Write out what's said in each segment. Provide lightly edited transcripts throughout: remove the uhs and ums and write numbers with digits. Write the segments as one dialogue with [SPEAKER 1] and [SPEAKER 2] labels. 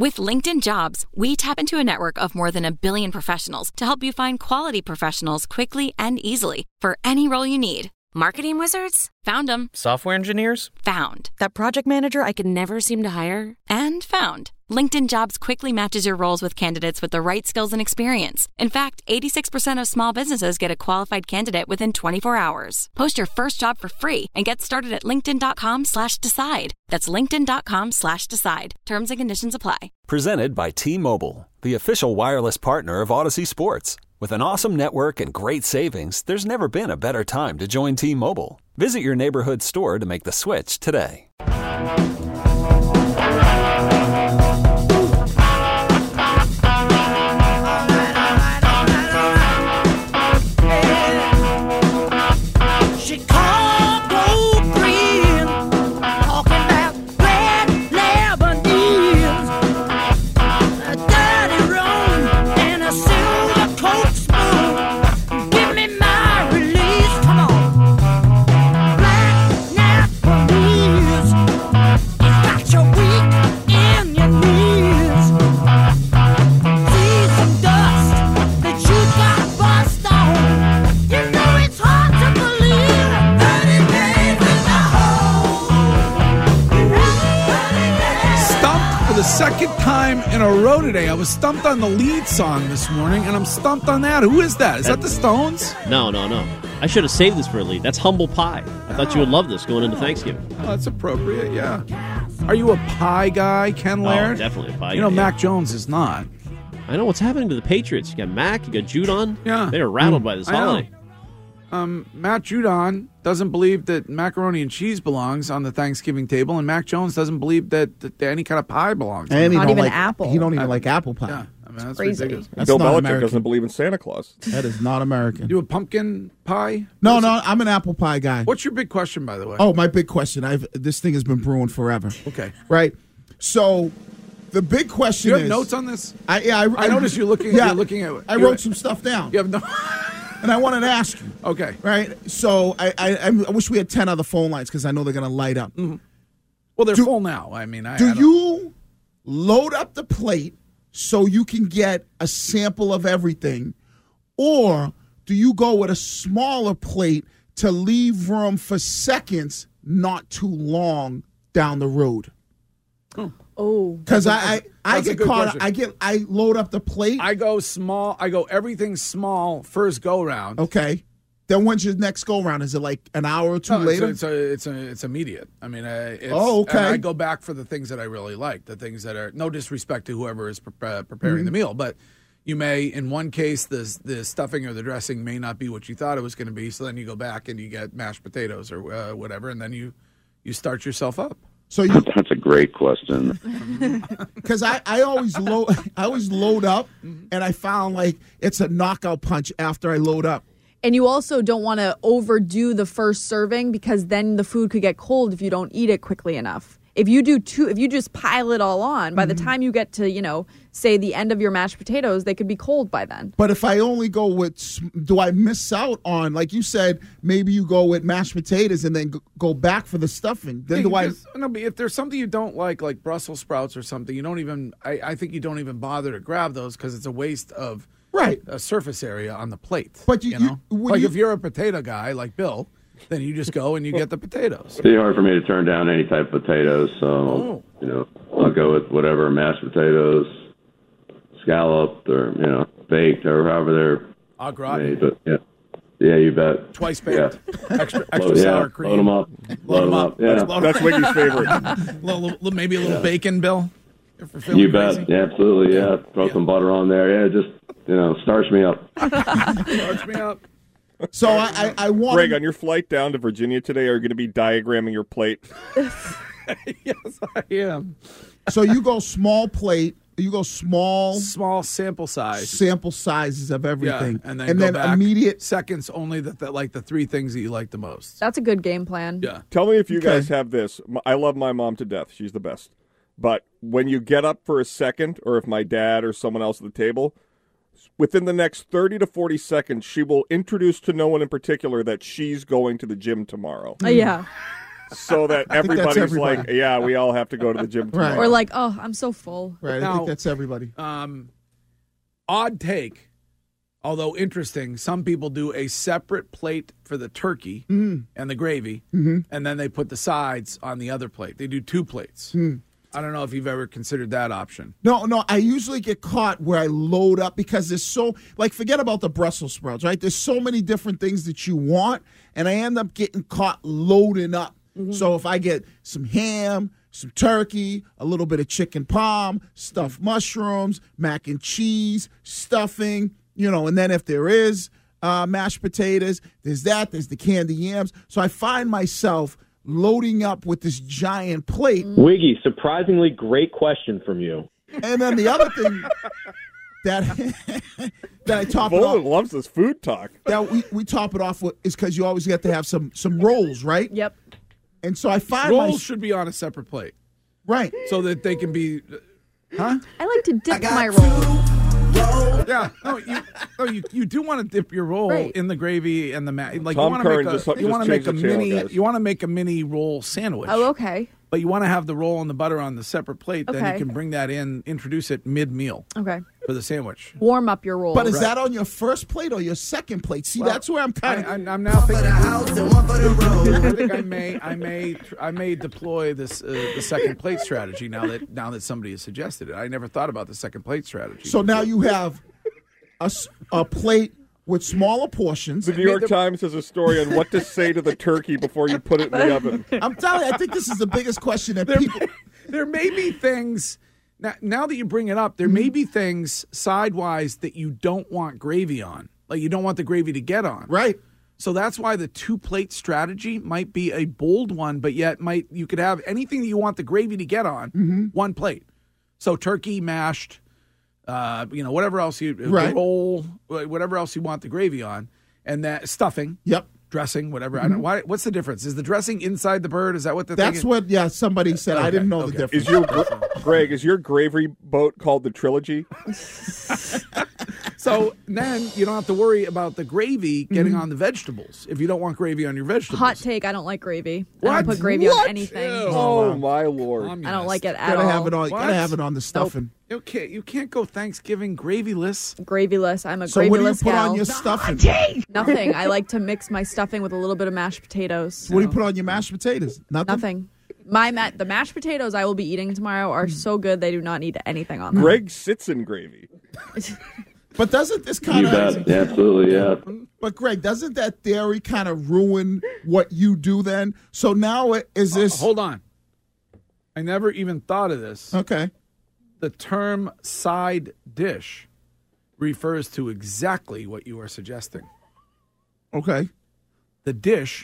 [SPEAKER 1] With LinkedIn Jobs, we tap into a network of more than 1 billion professionals to help you find quality professionals quickly and easily for any role you need. Marketing wizards? Found them.
[SPEAKER 2] Software engineers?
[SPEAKER 1] Found.
[SPEAKER 3] That project manager I could never seem to hire?
[SPEAKER 1] And found. LinkedIn Jobs quickly matches your roles with candidates with the right skills and experience. In fact, 86% of small businesses get a qualified candidate within 24 hours. Post your first job for free and get started at linkedin.com/decide. That's linkedin.com/decide. Terms and conditions apply.
[SPEAKER 4] Presented by T-Mobile, the official wireless partner of Odyssey Sports. With an awesome network and great savings, there's never been a better time to join T-Mobile. Visit your neighborhood store to make the switch today.
[SPEAKER 5] Second time in a row today. I was stumped on the lead song this morning, and I'm stumped on that. Who is that? Is that the Stones?
[SPEAKER 6] No. I should have saved this for a lead. That's Humble Pie. I thought you would love this going into Thanksgiving.
[SPEAKER 5] Oh, that's appropriate, yeah. Are you a pie guy, Ken Laird?
[SPEAKER 6] Oh, definitely a pie guy.
[SPEAKER 5] You know, Mac Jones is not.
[SPEAKER 6] I know what's happening to the Patriots. You got Mac, you got Judon.
[SPEAKER 5] Yeah.
[SPEAKER 6] They're rattled by this holiday.
[SPEAKER 5] Matt Judon doesn't believe that macaroni and cheese belongs on the Thanksgiving table, and Mac Jones doesn't believe that any kind of pie belongs.
[SPEAKER 7] And
[SPEAKER 8] not even apple.
[SPEAKER 7] He don't even like apple pie.
[SPEAKER 5] Yeah, I mean, that's
[SPEAKER 8] crazy.
[SPEAKER 5] ridiculous.
[SPEAKER 7] That's
[SPEAKER 9] Bill
[SPEAKER 7] not
[SPEAKER 9] Belichick
[SPEAKER 7] American.
[SPEAKER 9] doesn't believe in Santa Claus.
[SPEAKER 7] That is not American.
[SPEAKER 5] You a pumpkin pie?
[SPEAKER 7] No, I'm an apple pie guy.
[SPEAKER 5] What's your big question, by the way?
[SPEAKER 7] Oh, my big question. This thing has been brewing forever.
[SPEAKER 5] Okay.
[SPEAKER 7] Right? So, the big question
[SPEAKER 5] You
[SPEAKER 7] is...
[SPEAKER 5] have notes on this?
[SPEAKER 7] I
[SPEAKER 5] noticed you're looking at it.
[SPEAKER 7] I wrote some stuff down.
[SPEAKER 5] You have no...
[SPEAKER 7] And I wanted to ask you.
[SPEAKER 5] Okay.
[SPEAKER 7] Right? So, I wish we had 10 other phone lines because I know they're going to light up.
[SPEAKER 5] Mm-hmm. Well, they're full now. I mean,
[SPEAKER 7] do you load up the plate so you can get a sample of everything, or do you go with a smaller plate to leave room for seconds, not too long down the road?
[SPEAKER 8] Oh,
[SPEAKER 7] because I get caught.
[SPEAKER 5] Question.
[SPEAKER 7] I load up the plate.
[SPEAKER 5] I go small. I go everything small first go round.
[SPEAKER 7] Okay. Then when's your next go round? Is it like an hour or two later?
[SPEAKER 5] It's immediate. I mean,
[SPEAKER 7] okay.
[SPEAKER 5] And I go back for the things that I really like, the things that are no disrespect to whoever is preparing the meal, but you may, in one case, the stuffing or the dressing may not be what you thought it was going to be. So then you go back and you get mashed potatoes or whatever, and then you start yourself up.
[SPEAKER 7] So
[SPEAKER 10] that's a great question.
[SPEAKER 7] Because I always load up, and I found like it's a knockout punch after I load up.
[SPEAKER 8] And you also don't want to overdo the first serving because then the food could get cold if you don't eat it quickly enough. If you just pile it all on, by the time you get to, say the end of your mashed potatoes, they could be cold by then.
[SPEAKER 7] But if I only go with, do I miss out on, like you said, maybe you go with mashed potatoes and then go back for the stuffing? Then
[SPEAKER 5] if there's something you don't like Brussels sprouts or something, you don't even, I think you don't even bother to grab those because it's a waste of a surface area on the plate.
[SPEAKER 7] But
[SPEAKER 5] if you're a potato guy like Bill, then you just go and you get the potatoes.
[SPEAKER 10] It's pretty hard for me to turn down any type of potatoes, so I'll go with whatever, mashed potatoes, scalloped, or baked, or however they're
[SPEAKER 5] au gratin.
[SPEAKER 10] made. But yeah, you bet.
[SPEAKER 5] Twice baked, extra sour cream.
[SPEAKER 10] Load them up. Load them up. Yeah,
[SPEAKER 9] that's Wiggy's favorite.
[SPEAKER 5] Maybe a little bacon, Bill.
[SPEAKER 10] You bet. Yeah, absolutely. Yeah, throw some butter on there. Yeah, just starch me up.
[SPEAKER 5] Starch me up.
[SPEAKER 7] So I want
[SPEAKER 9] Greg, on your flight down to Virginia today, are you going to be diagramming your plate?
[SPEAKER 5] Yes, I am.
[SPEAKER 7] So you go small plate. You go small
[SPEAKER 5] sample size.
[SPEAKER 7] Sample sizes of everything,
[SPEAKER 5] and then back
[SPEAKER 7] immediate
[SPEAKER 5] seconds only. The three things that you like the most.
[SPEAKER 8] That's a good game plan.
[SPEAKER 5] Yeah.
[SPEAKER 9] Tell me if you guys have this. I love my mom to death. She's the best. But when you get up for a second, or if my dad or someone else at the table, within the next 30 to 40 seconds, she will introduce to no one in particular that she's going to the gym tomorrow.
[SPEAKER 8] Yeah.
[SPEAKER 9] so that
[SPEAKER 7] I think that's
[SPEAKER 9] everybody's like,
[SPEAKER 7] everybody.
[SPEAKER 9] yeah, we all have to go to the gym tomorrow.
[SPEAKER 7] Right.
[SPEAKER 8] Or like, oh, I'm so full.
[SPEAKER 7] Right. I
[SPEAKER 5] Now-
[SPEAKER 7] think that's everybody.
[SPEAKER 5] Odd take, although interesting. Some people do a separate plate for the turkey and the gravy, and then they put the sides on the other plate. They do 2 plates. I don't know if you've ever considered that option.
[SPEAKER 7] No, I usually get caught where I load up because there's so, like, forget about the Brussels sprouts, right? There's so many different things that you want, and I end up getting caught loading up. So if I get some ham, some turkey, a little bit of chicken parm, stuffed mushrooms, mac and cheese, stuffing, and then if there is mashed potatoes, there's the candy yams. So I find myself loading up with this giant plate.
[SPEAKER 2] Wiggy, surprisingly great question from you.
[SPEAKER 7] And then the other thing that that I top it
[SPEAKER 9] Bolin
[SPEAKER 7] off,
[SPEAKER 9] loves this food talk.
[SPEAKER 7] that we top it off with is because you always get to have some rolls, right?
[SPEAKER 8] Yep.
[SPEAKER 7] And so I find
[SPEAKER 5] Rolls should be on a separate plate
[SPEAKER 7] right.
[SPEAKER 5] so that they can be. Huh?
[SPEAKER 8] I like to dip my roll.
[SPEAKER 5] Yeah. No, you do want to dip your roll
[SPEAKER 8] Right.
[SPEAKER 5] in the gravy and the like.
[SPEAKER 9] Tom
[SPEAKER 5] you want
[SPEAKER 9] Curran
[SPEAKER 5] to
[SPEAKER 9] just
[SPEAKER 5] make a
[SPEAKER 9] changed the channel,
[SPEAKER 5] mini.
[SPEAKER 9] guys.
[SPEAKER 5] You want to make a mini roll sandwich.
[SPEAKER 8] Oh, okay.
[SPEAKER 5] But you want to have the roll and the butter on the separate plate. Then
[SPEAKER 8] Okay.
[SPEAKER 5] you can bring that in, introduce it mid-meal
[SPEAKER 8] Okay.
[SPEAKER 5] for the sandwich.
[SPEAKER 8] Warm up your roll.
[SPEAKER 7] But is that on your first plate or your second plate? See, that's where I'm kind of.
[SPEAKER 5] I'm now thinking. I think I may deploy this the second plate strategy now that somebody has suggested it. I never thought about the second plate strategy.
[SPEAKER 7] So now you have a plate with smaller portions.
[SPEAKER 9] The New York Times has a story on what to say to the turkey before you put it in the oven.
[SPEAKER 7] I'm telling you, I think this is the biggest question that
[SPEAKER 5] there,
[SPEAKER 7] people.
[SPEAKER 5] there may be things now that you bring it up. There may be things sidewise that you don't want gravy on, like you don't want the gravy to get on.
[SPEAKER 7] Right.
[SPEAKER 5] So that's why the 2-plate strategy might be a bold one, but yet you could have anything that you want the gravy to get on, 1 plate. So turkey, mashed, whatever else
[SPEAKER 7] Right.
[SPEAKER 5] roll, whatever else you want the gravy on, and that stuffing.
[SPEAKER 7] Yep.
[SPEAKER 5] Dressing, whatever. I don't. Why? What's the difference? Is the dressing inside the bird? Is that what the thing
[SPEAKER 7] That's
[SPEAKER 5] is?
[SPEAKER 7] what, somebody said. I didn't know the difference.
[SPEAKER 9] Is your Greg? Is your gravy boat called the Trilogy?
[SPEAKER 5] So then you don't have to worry about the gravy getting on the vegetables if you don't want gravy on your vegetables.
[SPEAKER 8] Hot take, I don't like gravy. I
[SPEAKER 5] What?
[SPEAKER 8] don't put gravy
[SPEAKER 5] What?
[SPEAKER 8] on anything.
[SPEAKER 5] Ew.
[SPEAKER 9] Oh my lord!
[SPEAKER 8] I don't like it at
[SPEAKER 7] Gotta
[SPEAKER 8] all.
[SPEAKER 7] have it on.
[SPEAKER 5] What?
[SPEAKER 7] Gotta have it on the stuffing.
[SPEAKER 5] You can't go Thanksgiving gravyless.
[SPEAKER 8] Gravyless. I'm a
[SPEAKER 7] So what do you
[SPEAKER 8] gravyless
[SPEAKER 7] put
[SPEAKER 8] gal.
[SPEAKER 7] on your stuffing?
[SPEAKER 8] Nothing. I like to mix my stuffing with a little bit of mashed potatoes.
[SPEAKER 7] What do you put on your mashed potatoes?
[SPEAKER 8] Nothing. The mashed potatoes I will be eating tomorrow are so good they do not need anything on them.
[SPEAKER 9] Greg sits in gravy.
[SPEAKER 7] But doesn't this kind
[SPEAKER 10] You
[SPEAKER 7] of?
[SPEAKER 10] bet. Yeah, absolutely, yeah.
[SPEAKER 7] But Greg, doesn't that dairy kind of ruin what you do then? So now is this?
[SPEAKER 5] Hold on. I never even thought of this.
[SPEAKER 7] Okay.
[SPEAKER 5] The term side dish refers to exactly what you are suggesting.
[SPEAKER 7] Okay.
[SPEAKER 5] The dish,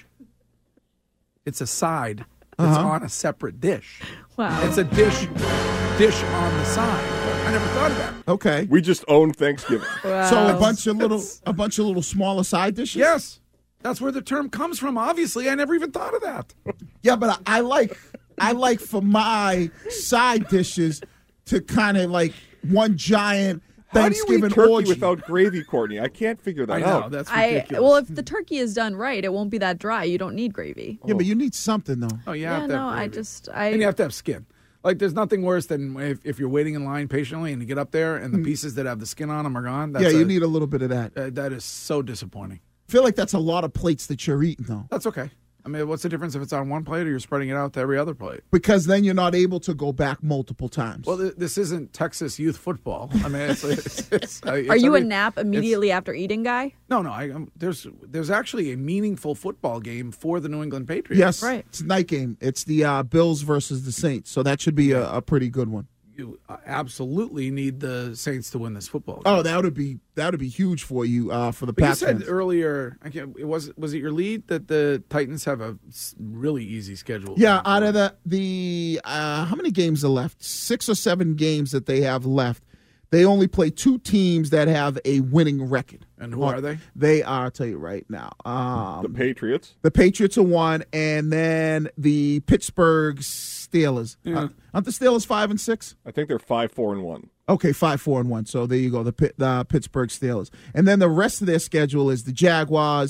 [SPEAKER 5] it's a side that's on a separate dish.
[SPEAKER 8] Wow.
[SPEAKER 5] It's a dish on the side. I never thought of that.
[SPEAKER 7] Okay.
[SPEAKER 9] We just own Thanksgiving.
[SPEAKER 8] Wow.
[SPEAKER 7] So a bunch of little smaller side dishes.
[SPEAKER 5] Yes. That's where the term comes from. Obviously, I never even thought of that.
[SPEAKER 7] Yeah, but I like for my side dishes to kind of like one giant
[SPEAKER 9] How do you
[SPEAKER 7] Thanksgiving
[SPEAKER 9] eat turkey
[SPEAKER 7] orgy.
[SPEAKER 9] without gravy, Courtney? I can't figure that
[SPEAKER 5] I know.
[SPEAKER 9] out.
[SPEAKER 5] That's ridiculous.
[SPEAKER 8] Well, if the turkey is done right, it won't be that dry. You don't need gravy.
[SPEAKER 7] Yeah, but you need something though.
[SPEAKER 5] Oh, you
[SPEAKER 8] Yeah,
[SPEAKER 5] have to have
[SPEAKER 8] no, I
[SPEAKER 5] gravy.
[SPEAKER 8] just
[SPEAKER 5] And you have to have skin. Like, there's nothing worse than if you're waiting in line patiently and you get up there and the pieces that have the skin on them are gone. That's
[SPEAKER 7] Yeah, you need a little bit of that.
[SPEAKER 5] that is so disappointing.
[SPEAKER 7] I feel like that's a lot of plates that you're eating though,
[SPEAKER 5] That's okay. I mean, what's the difference if it's on one plate or you're spreading it out to every other plate?
[SPEAKER 7] because then you're not able to go back multiple times.
[SPEAKER 5] Well, this isn't Texas youth football. I mean, it's
[SPEAKER 8] Are you a
[SPEAKER 5] every-
[SPEAKER 8] nap immediately after eating guy?
[SPEAKER 5] No. There's actually a meaningful football game for the New England Patriots.
[SPEAKER 7] yes,
[SPEAKER 8] Right.
[SPEAKER 7] it's a night game. It's the Bills versus the Saints, so that should be a pretty good one.
[SPEAKER 5] You absolutely need the Saints to win this football game.
[SPEAKER 7] Oh, that would be huge for you for the
[SPEAKER 5] But you
[SPEAKER 7] Pats
[SPEAKER 5] said
[SPEAKER 7] fans.
[SPEAKER 5] earlier, was it your lead that the Titans have a really easy schedule?
[SPEAKER 7] Yeah, out of the how many games are left? 6 or 7 games that they have left. They only play 2 teams that have a winning record.
[SPEAKER 5] And who are they?
[SPEAKER 7] They are, I'll tell you right now.
[SPEAKER 9] The Patriots.
[SPEAKER 7] The Patriots are 1, and then the Pittsburgh Steelers.
[SPEAKER 5] Yeah.
[SPEAKER 7] Aren't the Steelers 5-6?
[SPEAKER 9] I think they're 5-4-1.
[SPEAKER 7] Okay, 5-4-1. So there you go, the Pittsburgh Steelers. And then the rest of their schedule is the Jaguars,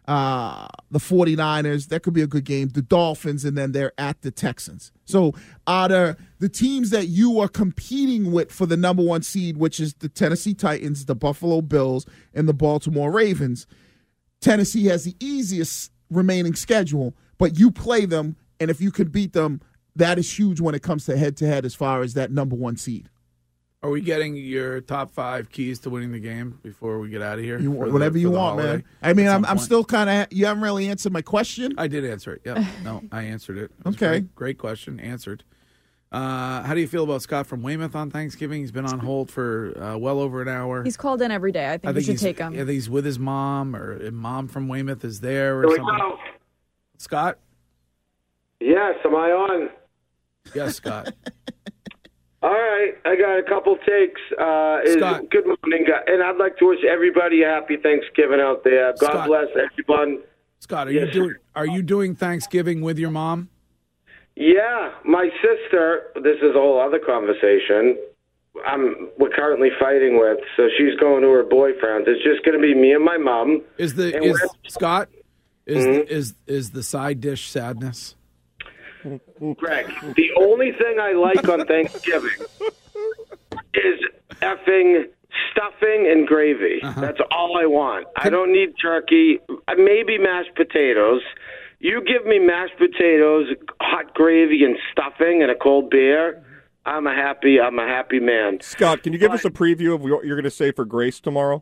[SPEAKER 7] the 49ers. That could be a good game. The Dolphins, and then they're at the Texans. So out of the teams that you are competing with for the number 1 seed, which is the Tennessee Titans, the Buffalo Bills, and the Baltimore Ravens, Tennessee has the easiest remaining schedule, but you play them, and if you can beat them, that is huge when it comes to head-to-head as far as that number 1 seed.
[SPEAKER 5] Are we getting your top 5 keys to winning the game before we get out of here?
[SPEAKER 7] Whatever you want, man. I mean, I'm still kind of – you haven't really answered my question.
[SPEAKER 5] I did answer it. Yeah. No, I answered it.
[SPEAKER 7] Okay.
[SPEAKER 5] Great question. Answered. How do you feel about Scott from Weymouth on Thanksgiving? He's been on hold for well over an hour.
[SPEAKER 8] He's called in every day. I think we should take him.
[SPEAKER 5] I think he's with his mom, or mom from Weymouth is there or something. Scott?
[SPEAKER 11] Yes, am I on?
[SPEAKER 5] Yes, Scott.
[SPEAKER 11] All right, I got a couple takes.
[SPEAKER 5] Scott.
[SPEAKER 11] Good morning, and I'd like to wish everybody a happy Thanksgiving out there. God
[SPEAKER 5] Scott.
[SPEAKER 11] bless everyone.
[SPEAKER 5] Scott, are you doing Thanksgiving with your mom?
[SPEAKER 11] Yeah, my sister. This is a whole other conversation. We're currently fighting with, so she's going to her boyfriend's. It's just going to be me and my mom.
[SPEAKER 5] Scott? Is the side dish sadness?
[SPEAKER 11] Greg, the only thing I like on Thanksgiving is effing stuffing and gravy. That's all I want. I don't need turkey. Maybe mashed potatoes. You give me mashed potatoes, hot gravy, and stuffing, and a cold beer. I'm a happy man.
[SPEAKER 9] Scott, can you give us a preview of what you're going to say for Grace tomorrow?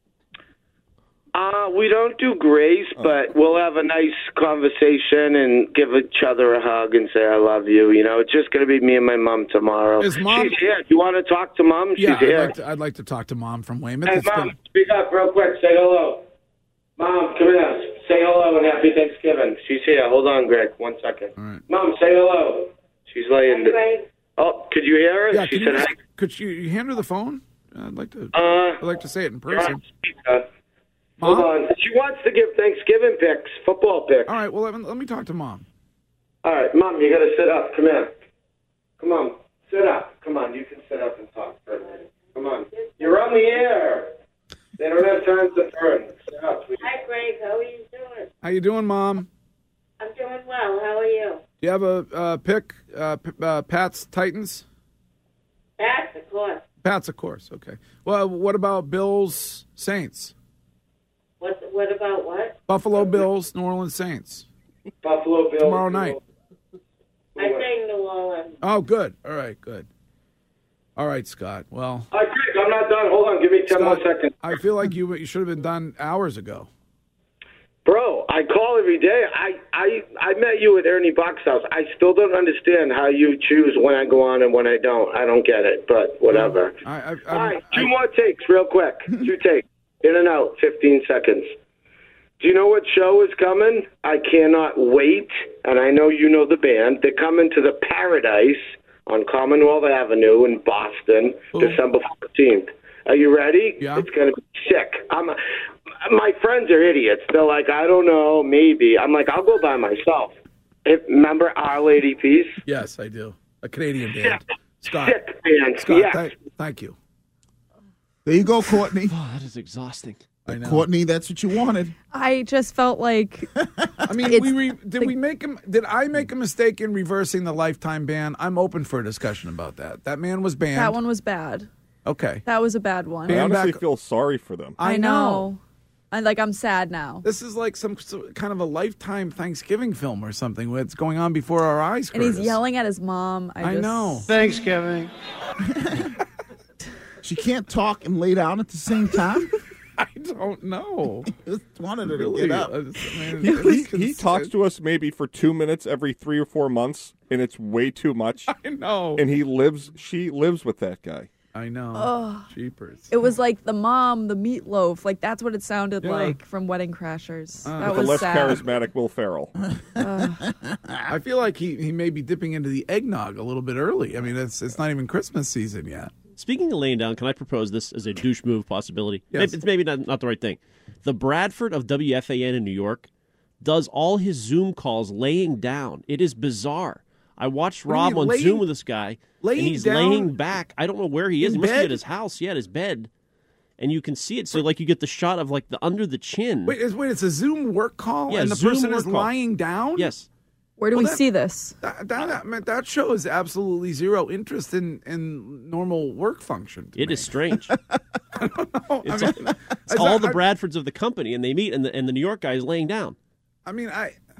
[SPEAKER 11] We don't do grace, but we'll have a nice conversation and give each other a hug and say I love you. You know, it's just going to be me and my mom tomorrow.
[SPEAKER 5] Is Mom?
[SPEAKER 11] She's here. Do you want to talk to Mom?
[SPEAKER 5] Yeah,
[SPEAKER 11] She's here.
[SPEAKER 5] I'd like to talk to Mom from Weymouth.
[SPEAKER 11] Hey, Mom, speak up real quick. Say hello. Mom, come here. Say hello and happy Thanksgiving. She's here. Hold on, Greg. 1 second.
[SPEAKER 5] All right.
[SPEAKER 11] Mom, say hello. She's laying. Oh, could you hear her?
[SPEAKER 5] Yeah,
[SPEAKER 11] she said hi.
[SPEAKER 5] Could you hand her the phone? I'd like to say it in person.
[SPEAKER 11] Hold on. She wants to give Thanksgiving picks, football picks.
[SPEAKER 5] All right, well, let me talk to Mom.
[SPEAKER 11] All right, Mom, you got to sit up. Come here. Come on. Sit up. Come on, you can sit up and talk for a minute. Come on. You're on the air. They don't have time to turn. Sit up, please.
[SPEAKER 12] Hi, Greg. How are you doing?
[SPEAKER 5] How you doing, Mom?
[SPEAKER 12] I'm doing well. How are you?
[SPEAKER 5] Do you have a pick, Pats, Titans?
[SPEAKER 12] Pats, of course.
[SPEAKER 5] Pats, of course. Okay. Well, what about Bills, Saints?
[SPEAKER 12] What about what?
[SPEAKER 5] Buffalo Bills, New Orleans Saints.
[SPEAKER 11] Buffalo Bills.
[SPEAKER 5] Tomorrow night.
[SPEAKER 12] I say New Orleans.
[SPEAKER 5] Oh, good. All right, good. All right, Scott. Well,
[SPEAKER 11] Greg, I'm not done. Hold on. Give me 10 more seconds.
[SPEAKER 5] I feel like you should have been done hours ago.
[SPEAKER 11] Bro, I call every day. I met you at Ernie Bach's house. I still don't understand how you choose when I go on and when I don't. I don't get it, but whatever. All right, two more takes real quick. 2 takes. In and out, 15 seconds. Do you know what show is coming? I cannot wait, and I know you know the band. They're coming to the Paradise on Commonwealth Avenue in Boston, December 14th. Are you ready?
[SPEAKER 5] Yeah.
[SPEAKER 11] It's going to be sick. My friends are idiots. They're like, I don't know, maybe. I'm like, I'll go by myself. Remember Our Lady Peace?
[SPEAKER 5] Yes, I do. A Canadian band. Scott.
[SPEAKER 11] Sick band.
[SPEAKER 5] Scott,
[SPEAKER 11] yes.
[SPEAKER 5] Thank you.
[SPEAKER 7] There you go, Courtney.
[SPEAKER 6] Oh, that is exhausting.
[SPEAKER 5] I know.
[SPEAKER 7] Courtney, that's what you wanted.
[SPEAKER 8] I just felt like
[SPEAKER 5] I mean, did I make a mistake in reversing the lifetime ban? I'm open for a discussion about that. That man was banned.
[SPEAKER 8] that one was bad.
[SPEAKER 5] Okay.
[SPEAKER 8] That was a bad one.
[SPEAKER 9] I honestly feel sorry for them.
[SPEAKER 8] I know. I'm sad now.
[SPEAKER 5] This is like some kind of a Lifetime Thanksgiving film or something where it's going on before our eyes,
[SPEAKER 8] And
[SPEAKER 5] Curtis.
[SPEAKER 8] he's yelling at his mom.
[SPEAKER 5] I know.
[SPEAKER 13] Thanksgiving.
[SPEAKER 7] She can't talk and lay down at the same time?
[SPEAKER 5] I don't know.
[SPEAKER 7] Just wanted her to
[SPEAKER 5] Really?
[SPEAKER 7] get up.
[SPEAKER 9] He talks to us maybe for 2 minutes every 3 or 4 months, and it's way too much.
[SPEAKER 5] I know.
[SPEAKER 9] And she lives with that guy.
[SPEAKER 5] I know.
[SPEAKER 8] Ugh.
[SPEAKER 5] Jeepers.
[SPEAKER 8] It was like the mom, the meatloaf. Like, that's what it sounded
[SPEAKER 5] Yeah.
[SPEAKER 8] like from Wedding Crashers. That
[SPEAKER 9] With
[SPEAKER 8] was
[SPEAKER 9] the less
[SPEAKER 8] sad.
[SPEAKER 9] charismatic Will Ferrell.
[SPEAKER 5] I feel like he may be dipping into the eggnog a little bit early. I mean, it's not even Christmas season yet.
[SPEAKER 6] Speaking of laying down, can I propose this as a douche move possibility?
[SPEAKER 5] Yes.
[SPEAKER 6] It's maybe not the right thing. The Bradford of WFAN in New York does all his Zoom calls laying down. It is bizarre. I watched
[SPEAKER 5] What do you
[SPEAKER 6] Rob
[SPEAKER 5] mean,
[SPEAKER 6] on
[SPEAKER 5] laying-
[SPEAKER 6] Zoom with this guy, and
[SPEAKER 5] laying
[SPEAKER 6] he's
[SPEAKER 5] down?
[SPEAKER 6] laying back. I don't know where he is.
[SPEAKER 5] In
[SPEAKER 6] He must be
[SPEAKER 5] bed?
[SPEAKER 6] at his house. Yeah, at his bed. and you can see it. So like you get the shot of like the under the chin.
[SPEAKER 5] Wait, it's a Zoom work call,
[SPEAKER 6] Yeah,
[SPEAKER 5] and the
[SPEAKER 6] Zoom
[SPEAKER 5] person
[SPEAKER 6] work
[SPEAKER 5] is
[SPEAKER 6] call.
[SPEAKER 5] lying down.
[SPEAKER 6] Yes.
[SPEAKER 8] Where do we see this?
[SPEAKER 5] That shows absolutely zero interest in normal work function.
[SPEAKER 6] It is strange. It's
[SPEAKER 5] It's
[SPEAKER 6] all
[SPEAKER 5] not-
[SPEAKER 6] the Bradfords of the company, and they meet, and the New York guy is laying down.
[SPEAKER 5] I mean,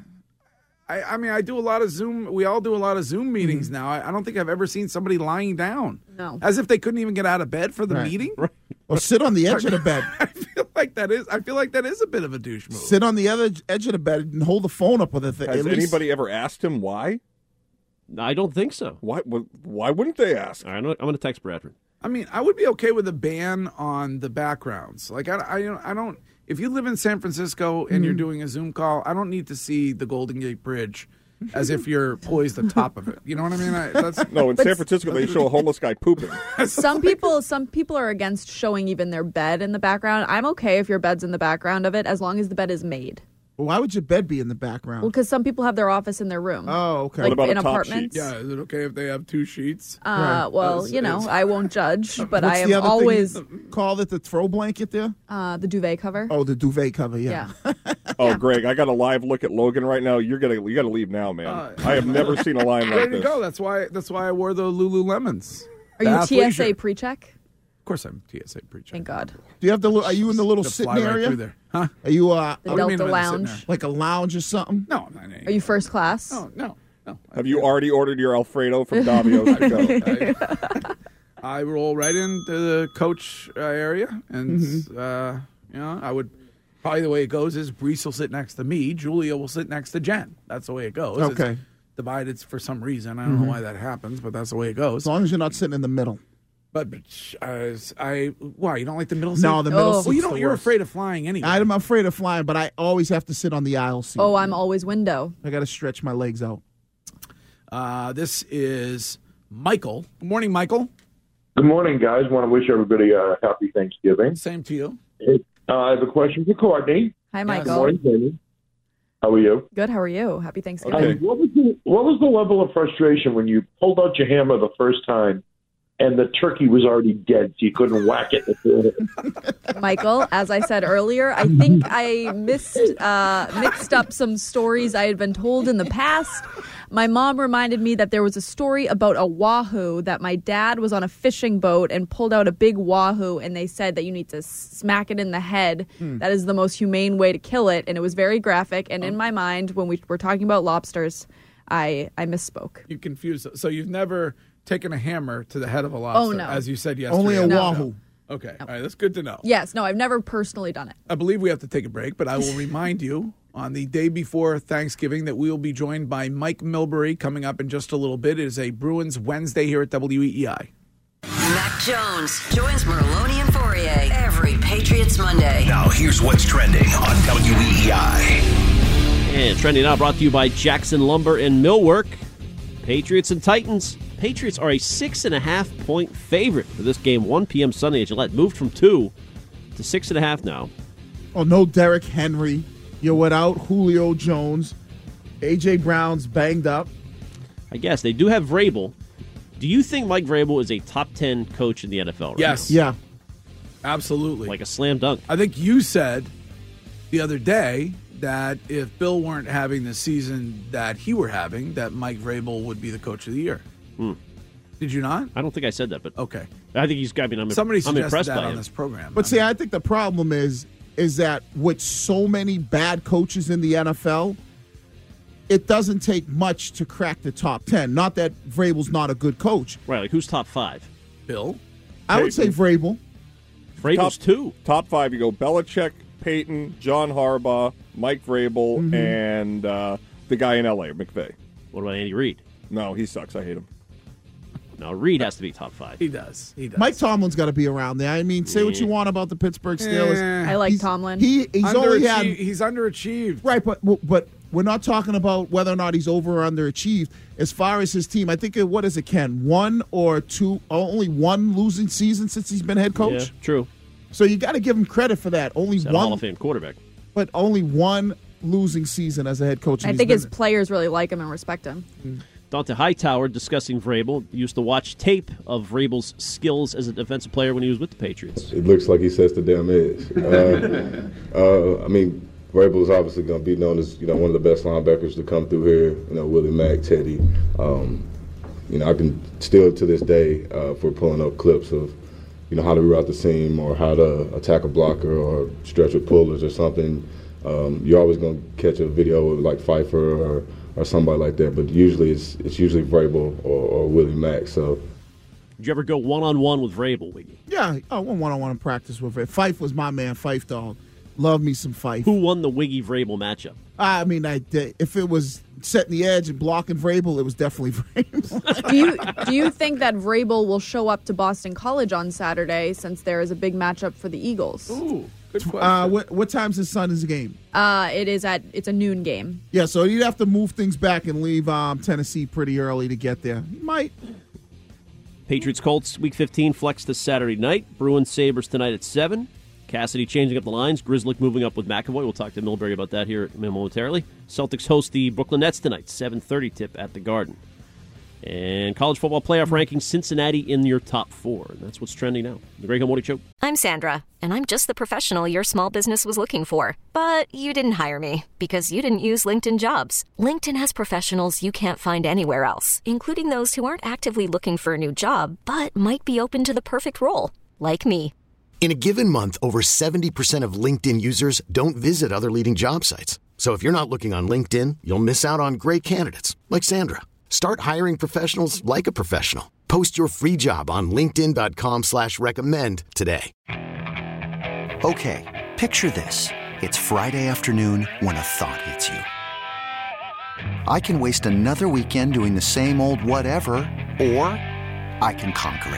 [SPEAKER 5] I do a lot of Zoom. We all do a lot of Zoom meetings now. I don't think I've ever seen somebody lying down.
[SPEAKER 8] No.
[SPEAKER 5] As if they couldn't even get out of bed for the meeting.
[SPEAKER 6] Right.
[SPEAKER 7] Or sit on the edge of the bed.
[SPEAKER 5] I feel like that is a bit of a douche move.
[SPEAKER 7] Sit on the other edge of the bed and hold the phone up with a thing.
[SPEAKER 9] Has anybody ever asked him why?
[SPEAKER 6] I don't think so.
[SPEAKER 9] Why wouldn't they ask?
[SPEAKER 6] All right, I'm going to text Bradford.
[SPEAKER 5] I mean, I would be okay with a ban on the backgrounds. Like, I don't. If you live in San Francisco and you're doing a Zoom call, I don't need to see the Golden Gate Bridge as if you're poised atop of it. You know what I mean?
[SPEAKER 9] No, in San Francisco they show a homeless guy pooping.
[SPEAKER 8] Some people are against showing even their bed in the background. I'm okay if your bed's in the background of it as long as the bed is made.
[SPEAKER 7] Well, why would your bed be in the background?
[SPEAKER 8] Well, because some people have their office in their room.
[SPEAKER 7] Oh, okay.
[SPEAKER 8] Like
[SPEAKER 9] What about
[SPEAKER 8] in
[SPEAKER 9] a top
[SPEAKER 8] apartments.
[SPEAKER 9] sheet?
[SPEAKER 5] Yeah, is it okay if they have two sheets?
[SPEAKER 8] Well, I won't judge, but
[SPEAKER 7] What's
[SPEAKER 8] I
[SPEAKER 7] the
[SPEAKER 8] am
[SPEAKER 7] other
[SPEAKER 8] always
[SPEAKER 7] thing you called it the throw blanket there?
[SPEAKER 8] the duvet cover.
[SPEAKER 7] Oh, the duvet cover, yeah.
[SPEAKER 9] Oh, Greg, I got a live look at Logan right now. You got to leave now, man. I have never seen a line like
[SPEAKER 5] Ready to
[SPEAKER 9] this.
[SPEAKER 5] go. That's why I wore the Lululemons.
[SPEAKER 8] Are you
[SPEAKER 5] Athleisure.
[SPEAKER 8] TSA pre-check?
[SPEAKER 5] Of course, I'm TSA pre-check.
[SPEAKER 8] Thank God.
[SPEAKER 7] Do you have are you in the little
[SPEAKER 5] To
[SPEAKER 7] sitting
[SPEAKER 5] fly right
[SPEAKER 7] area?
[SPEAKER 5] through there. Huh?
[SPEAKER 7] Are you
[SPEAKER 8] The
[SPEAKER 5] What do you mean
[SPEAKER 8] Delta
[SPEAKER 5] by the sitting
[SPEAKER 8] Lounge.
[SPEAKER 7] like a lounge or something?
[SPEAKER 5] No,
[SPEAKER 8] Are you first class?
[SPEAKER 5] No.
[SPEAKER 9] Have you already ordered your Alfredo from Davio's to go?
[SPEAKER 5] I roll right into the coach area, and I would. Probably the way it goes is Brees will sit next to me, Julia will sit next to Jen. That's the way it goes.
[SPEAKER 7] Okay.
[SPEAKER 5] It's divided for some reason. I don't know why that happens, but that's the way it goes.
[SPEAKER 7] As long as you're not sitting in the middle.
[SPEAKER 5] But why you don't like the middle seat?
[SPEAKER 7] No, the middle
[SPEAKER 5] Well,
[SPEAKER 7] seat's the
[SPEAKER 5] you're
[SPEAKER 7] worst.
[SPEAKER 5] afraid of flying anyway.
[SPEAKER 7] I'm afraid of flying, but I always have to sit on the aisle seat.
[SPEAKER 8] Oh, I'm always window.
[SPEAKER 7] I got to stretch my legs out.
[SPEAKER 5] This is Michael. Good morning, Michael.
[SPEAKER 13] Good morning, guys. Want to wish everybody a happy Thanksgiving.
[SPEAKER 5] Same to you.
[SPEAKER 13] I have a question for Courtney.
[SPEAKER 8] Hi,
[SPEAKER 13] Good
[SPEAKER 8] Michael.
[SPEAKER 13] morning, Jamie. How are you?
[SPEAKER 8] Good. How are you? Happy Thanksgiving.
[SPEAKER 13] What was the level of frustration when you pulled out your hammer the first time and the turkey was already dead, so you couldn't whack it?
[SPEAKER 8] Michael, as I said earlier, I think I mixed up some stories I had been told in the past. My mom reminded me that there was a story about a wahoo, that my dad was on a fishing boat and pulled out a big wahoo, and they said that you need to smack it in the head. That is the most humane way to kill it, and it was very graphic. And in my mind, when we were talking about lobsters, I misspoke.
[SPEAKER 5] You confused. So you've never taken a hammer to the head of a lobster,
[SPEAKER 8] Oh, no.
[SPEAKER 5] as you said yesterday.
[SPEAKER 7] Only a
[SPEAKER 8] No.
[SPEAKER 7] wahoo.
[SPEAKER 5] Okay, all right, that's good to know.
[SPEAKER 8] Yes, no, I've never personally done it.
[SPEAKER 5] I believe we have to take a break, but I will remind you on the day before Thanksgiving that we will be joined by Mike Milbury coming up in just a little bit. It is a Bruins Wednesday here at WEEI.
[SPEAKER 14] Mac Jones joins Merlone and Fourier every Patriots Monday.
[SPEAKER 15] Now here's what's trending on WEEI.
[SPEAKER 6] And trending now brought to you by Jackson Lumber and Millwork. Patriots and Titans. Patriots are a 6.5-point favorite for this game. 1 p.m. Sunday at Gillette. Moved from 2 to 6.5 now.
[SPEAKER 7] Oh, no Derrick Henry. You're without Julio Jones. A.J. Brown's banged up.
[SPEAKER 6] I guess they do have Vrabel. Do you think Mike Vrabel is a top 10 coach in the NFL right
[SPEAKER 5] Yes.
[SPEAKER 6] now?
[SPEAKER 7] Yeah.
[SPEAKER 5] Absolutely.
[SPEAKER 6] Like a slam dunk.
[SPEAKER 5] I think you said the other day that if Bill weren't having the season that he were having, that Mike Vrabel would be the coach of the year. Did you not?
[SPEAKER 6] I don't think I said that, but
[SPEAKER 5] okay.
[SPEAKER 6] I think he's got me.
[SPEAKER 5] Somebody
[SPEAKER 6] I'm
[SPEAKER 5] suggested
[SPEAKER 6] impressed
[SPEAKER 5] that
[SPEAKER 6] by
[SPEAKER 5] on
[SPEAKER 6] him.
[SPEAKER 5] this program.
[SPEAKER 7] But see, I think the problem is that with so many bad coaches in the NFL, it doesn't take much to crack the top 10. Not that Vrabel's not a good coach.
[SPEAKER 6] Right, like who's top 5?
[SPEAKER 5] Bill?
[SPEAKER 7] I would say Vrabel.
[SPEAKER 6] Vrabel's 2.
[SPEAKER 9] Top 5, you go Belichick, Peyton, John Harbaugh, Mike Vrabel, and the guy in L.A., McVay.
[SPEAKER 6] What about Andy Reid?
[SPEAKER 9] No, he sucks. I hate him.
[SPEAKER 6] No, Reid has to be top 5.
[SPEAKER 5] He does.
[SPEAKER 7] Mike Tomlin's got to be around there. I mean, say what you want about the Pittsburgh Steelers.
[SPEAKER 8] I like Tomlin.
[SPEAKER 7] He's only had
[SPEAKER 5] He's underachieved.
[SPEAKER 7] right, but we're not talking about whether or not he's over or underachieved. As far as his team, I think what is it, Ken? 1 or 2, only one losing season since he's been head coach.
[SPEAKER 6] Yeah, true.
[SPEAKER 7] So you got to give him credit for that. Only
[SPEAKER 6] He's a
[SPEAKER 7] one
[SPEAKER 6] Hall of Fame quarterback.
[SPEAKER 7] but only one losing season as a head coach.
[SPEAKER 8] I think his players really like him and respect him.
[SPEAKER 6] Dante Hightower discussing Vrabel. Used to watch tape of Vrabel's skills as a defensive player when he was with the Patriots.
[SPEAKER 16] It looks like he sets the damn edge. Vrabel is obviously going to be known as one of the best linebackers to come through here. Willie Mack, Teddy. I can still to this day, if we're pulling up clips of how to reroute the seam or how to attack a blocker or stretch with pullers or something. You're always going to catch a video of like Pfeiffer or somebody like that, but usually it's usually Vrabel or Willie Mack. So,
[SPEAKER 6] did you ever go one-on-one with Vrabel, Wiggy?
[SPEAKER 7] Yeah, I went one-on-one in practice with Vrabel. Fife was my man, Fife dog. Love me some Fife.
[SPEAKER 6] Who won the Wiggy Vrabel matchup?
[SPEAKER 7] If it was setting the edge and blocking Vrabel, it was definitely Vrabel.
[SPEAKER 8] Do you think that Vrabel will show up to Boston College on Saturday since there is a big matchup for the Eagles?
[SPEAKER 5] Ooh. Good question.
[SPEAKER 7] What time's his Sunday's game?
[SPEAKER 8] It's a noon game.
[SPEAKER 7] Yeah, so you'd have to move things back and leave Tennessee pretty early to get there. You might.
[SPEAKER 6] Patriots Colts Week 15 flex this Saturday night. Bruins Sabres tonight at 7. Cassidy changing up the lines. Grizzlick moving up with McAvoy. We'll talk to Milbury about that here momentarily. Celtics host the Brooklyn Nets tonight. 7:30 tip at the Garden. And college football playoff rankings, Cincinnati in your top 4. And that's what's trending now. The Greg Hill Morning Show.
[SPEAKER 1] I'm Sandra, and I'm just the professional your small business was looking for. But you didn't hire me because you didn't use LinkedIn Jobs. LinkedIn has professionals you can't find anywhere else, including those who aren't actively looking for a new job, but might be open to the perfect role, like me.
[SPEAKER 17] In a given month, over 70% of LinkedIn users don't visit other leading job sites. So if you're not looking on LinkedIn, you'll miss out on great candidates like Sandra. Start hiring professionals like a professional. Post your free job on linkedin.com/recommend today.
[SPEAKER 18] Okay, picture this. It's Friday afternoon when a thought hits you. I can waste another weekend doing the same old whatever, or I can conquer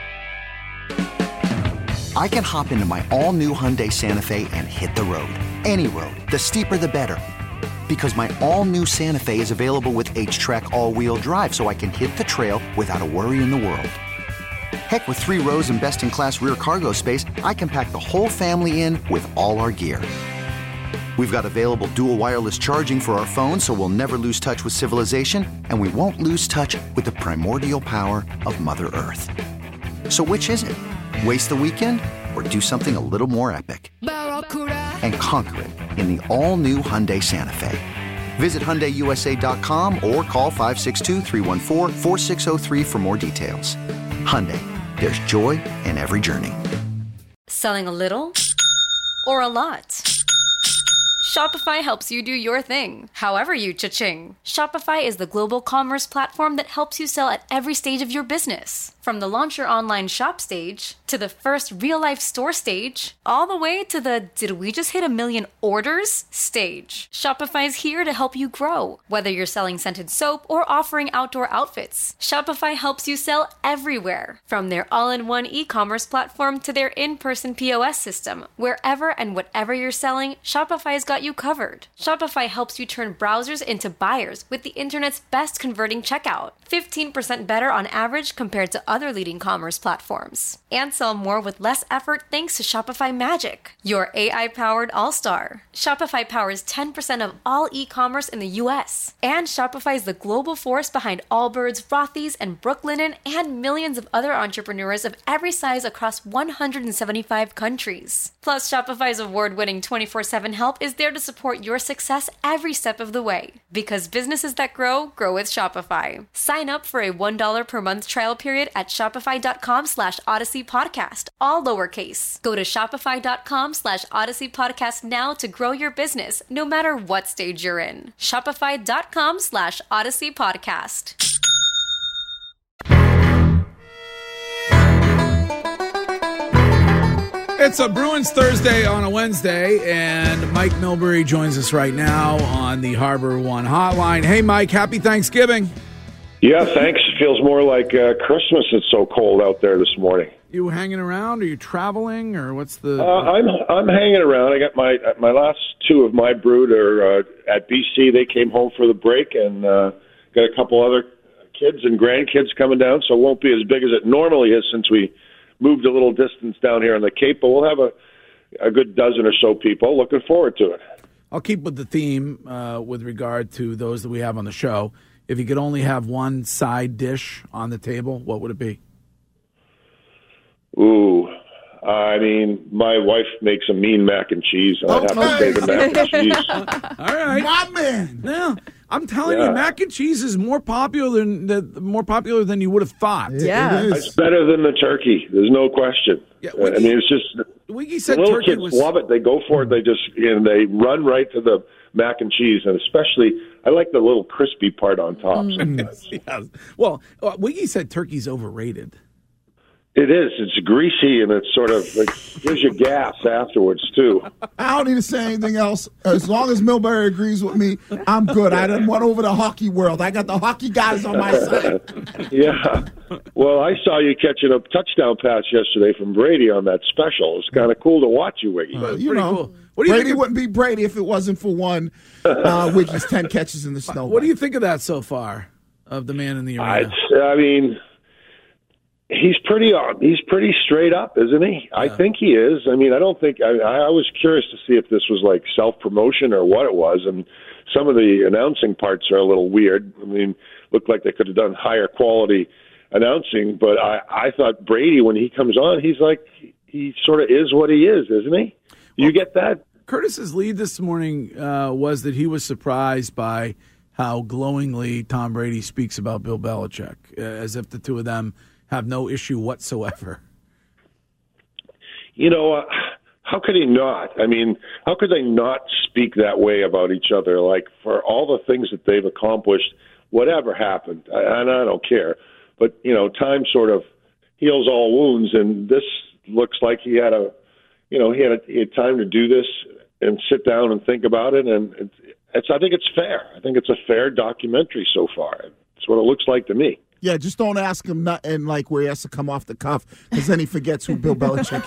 [SPEAKER 18] it. I can hop into my all-new Hyundai Santa Fe and hit the road. Any road. The steeper, the better. Because my all-new Santa Fe is available with H-Track all-wheel drive, so I can hit the trail without a worry in the world. Heck, with 3 rows and best-in-class rear cargo space, I can pack the whole family in with all our gear. We've got available dual wireless charging for our phones, so we'll never lose touch with civilization, and we won't lose touch with the primordial power of Mother Earth. So which is it? Waste the weekend or do something a little more epic? And conquer it in the all-new Hyundai Santa Fe. Visit HyundaiUSA.com or call 562-314-4603 for more details. Hyundai, there's joy in every journey.
[SPEAKER 19] Selling a little or a lot? Shopify helps you do your thing, however you cha-ching. Shopify is the global commerce platform that helps you sell at every stage of your business. From the launch your online shop stage, to the first real-life store stage, all the way to the did we just hit 1 million orders stage. Shopify's here to help you grow. Whether you're selling scented soap or offering outdoor outfits, Shopify helps you sell everywhere. From their all-in-one e-commerce platform to their in-person POS system, wherever and whatever you're selling, Shopify's got you covered. Shopify helps you turn browsers into buyers with the internet's best converting checkout. 15% better on average compared to other leading commerce platforms. And sell more with less effort thanks to Shopify Magic, your AI-powered all-star. Shopify powers 10% of all e-commerce in the U.S. And Shopify is the global force behind Allbirds, Rothy's, and Brooklinen, and millions of other entrepreneurs of every size across 175 countries. Plus, Shopify's award-winning 24/7 help is there to support your success every step of the way. Because businesses that grow, grow with Shopify. Sign up for a $1 per month trial period at shopify.com/Odyssey Podcast, all lowercase. Go to shopify.com/Odyssey Podcast now to grow your business, no matter what stage you're in. Shopify.com/Odyssey Podcast.
[SPEAKER 5] It's a Bruins Thursday on a Wednesday, and Mike Milbury joins us right now on the Harbor One hotline. Hey, Mike, happy Thanksgiving.
[SPEAKER 13] Yeah, thanks. It feels more like Christmas. It's so cold out there this morning.
[SPEAKER 5] You hanging around? Are you traveling, or what's the?
[SPEAKER 13] I'm hanging around. I got my last 2 of my brood are at BC. They came home for the break, and got a couple other kids and grandkids coming down. So it won't be as big as it normally is since we moved a little distance down here on the Cape. But we'll have a good dozen or so people. Looking forward to it.
[SPEAKER 5] I'll keep with the theme with regard to those that we have on the show. if you could only have one side dish on the table, what would it be?
[SPEAKER 13] Ooh. I mean, my wife makes a mean mac and cheese, and I'd have to say the mac and cheese.
[SPEAKER 5] All right.
[SPEAKER 7] My man.
[SPEAKER 5] No, I'm telling you, mac and cheese is more popular than you would have thought.
[SPEAKER 13] It's better than the turkey. There's no question. I mean, it's just
[SPEAKER 5] Wiggy said
[SPEAKER 13] the little
[SPEAKER 5] turkey
[SPEAKER 13] kids
[SPEAKER 5] was...
[SPEAKER 13] love it. They go for it. They just they run right to the mac and cheese, and especially I like the little crispy part on top.
[SPEAKER 5] Yes. Well, Wiggy said turkey's overrated.
[SPEAKER 13] It is. It's greasy, and it's sort of like gives you gas afterwards too.
[SPEAKER 7] I don't need to say anything else. As long as Milbury agrees with me, I'm good. I done went over the hockey world. I got the hockey guys on my side.
[SPEAKER 13] Yeah. Well, I saw you catching a touchdown pass yesterday from Brady on that special. It's kind of cool to watch you, Wiggy.
[SPEAKER 5] Cool. What do you
[SPEAKER 7] Brady wouldn't be Brady if it wasn't for one Wiggy's 10 catches in the snow.
[SPEAKER 5] What do you think of that so far, of the man in the arena?
[SPEAKER 13] I mean, he's pretty straight up, isn't he? Yeah. I think he is. I mean, I don't think I was curious to see if this was like self-promotion or what it was. And some of the announcing parts are a little weird. I mean, looked like they could have done higher quality announcing, but I thought Brady, when he comes on, he's like, he sort of is what he is, isn't he? You get that?
[SPEAKER 5] Curtis's lead this morning was that he was surprised by how glowingly Tom Brady speaks about Bill Belichick, as if the two of them have no issue whatsoever.
[SPEAKER 13] You know, how could he not? I mean, how could they not speak that way about each other? Like, for all the things that they've accomplished, whatever happened, and I don't care. But, you know, time sort of heals all wounds, and this looks like he had time to do this and sit down and think about it, and I think it's fair. I think it's a fair documentary so far. It's what it looks like to me.
[SPEAKER 7] Yeah, just don't ask him nothing like where he has to come off the cuff, because then he forgets who Bill Belichick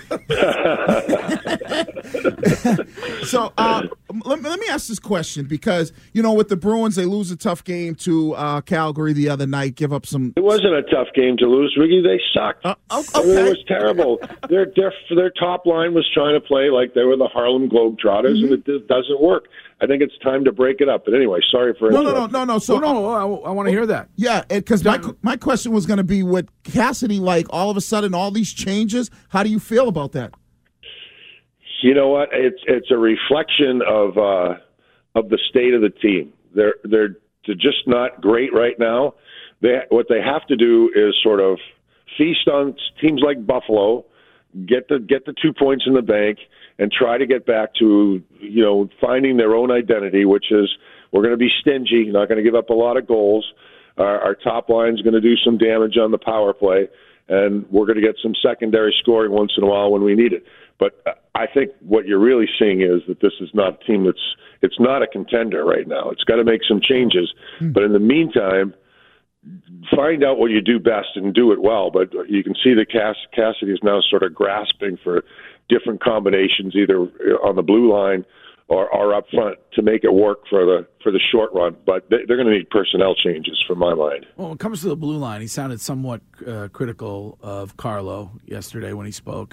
[SPEAKER 7] is. So let me ask this question, because, you know, with the Bruins, they lose a tough game to Calgary the other night, give up some...
[SPEAKER 13] It wasn't a tough game to lose, Ricky. They sucked.
[SPEAKER 7] Okay.
[SPEAKER 13] I mean, it was terrible. Their top line was trying to play like they were the Harlem Globetrotters, and it just doesn't work. I think it's time to break it up. But anyway, sorry for interrupting.
[SPEAKER 5] No. So I want to hear that.
[SPEAKER 7] Yeah, because my question was going to be, with Cassidy, like, all of a sudden, all these changes, how do you feel about that?
[SPEAKER 13] You know what? It's a reflection of the state of the team. They're just not great right now. What they have to do is sort of feast on teams like Buffalo, get the 2 points in the bank, and try to get back to, you know, finding their own identity, which is, we're going to be stingy, not going to give up a lot of goals. Our top line is going to do some damage on the power play, and we're going to get some secondary scoring once in a while when we need it. But I think what you're really seeing is that this is not a team it's not a contender right now. It's got to make some changes. But in the meantime, find out what you do best and do it well. But you can see that Cassidy is now sort of grasping for different combinations, either on the blue line or up front, to make it work for the short run. But they're going to need personnel changes, from my mind.
[SPEAKER 5] Well, when it comes to the blue line, he sounded somewhat critical of Carlo yesterday when he spoke.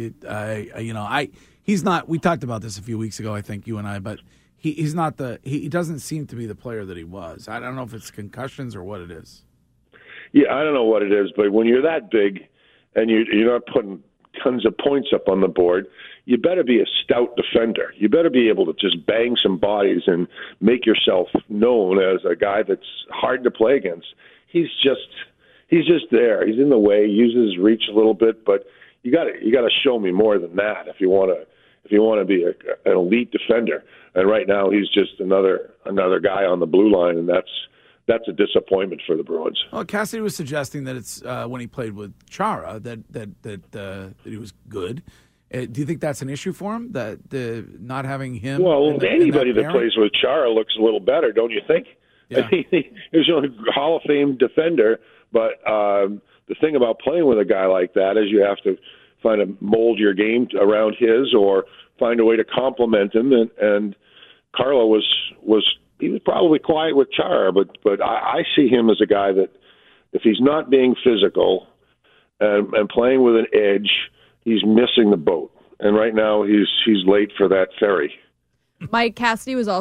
[SPEAKER 5] He's not. We talked about this a few weeks ago, I think, you and I, but he's not he doesn't seem to be the player that he was. I don't know if it's concussions or what it is.
[SPEAKER 13] Yeah, I don't know what it is, but when you're that big and you're not putting tons of points up on the board, you better be a stout defender. You better be able to just bang some bodies and make yourself known as a guy that's hard to play against. He's just there. He's in the way. He uses his reach a little bit, but you got to show me more than that if you want to be an elite defender. And right now he's just another guy on the blue line, and that's a disappointment for the Bruins.
[SPEAKER 5] Well, Cassidy was suggesting that it's when he played with Chara that he was good. Do you think that's an issue for him, that not having him?
[SPEAKER 13] Well, anybody that plays with Chara looks a little better, don't you think?
[SPEAKER 5] Yeah.
[SPEAKER 13] I mean, he's a Hall of Fame defender, but the thing about playing with a guy like that is you have to find to mold your game around his, or find a way to complement him. And Carlo was probably quiet with Chara, but I see him as a guy that, if he's not being physical and playing with an edge, he's missing the boat. And right now he's late for that ferry.
[SPEAKER 8] Mike, Cassidy was also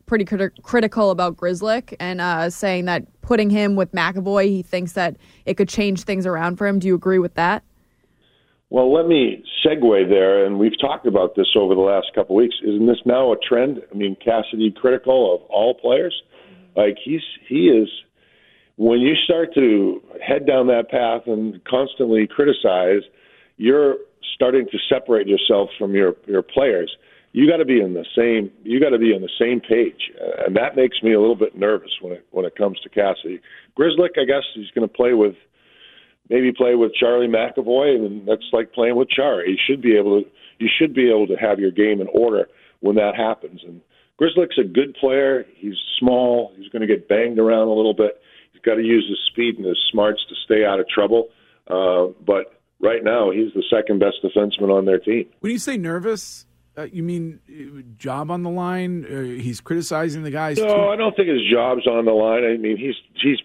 [SPEAKER 8] pretty critical about Grzelcyk and saying that putting him with McAvoy, he thinks that it could change things around for him. Do you agree with that?
[SPEAKER 13] Well, let me segue there, and we've talked about this over the last couple of weeks. Isn't this now a trend? I mean, Cassidy critical of all players? Like, he is, when you start to head down that path and constantly criticize, you're starting to separate yourself from your players. You got to be in the same page, and that makes me a little bit nervous when it comes to Cassidy. Grzelcyk, I guess he's going to play with Charlie McAvoy, and that's like playing with Char. You should be able to have your game in order when that happens. And Grzelcyk's a good player. He's small. He's going to get banged around a little bit. He's got to use his speed and his smarts to stay out of trouble. But right now, he's the second best defenseman on their team.
[SPEAKER 5] When you say nervous, you mean job on the line? He's criticizing the guys.
[SPEAKER 13] No, I don't think his job's on the line. I mean, he's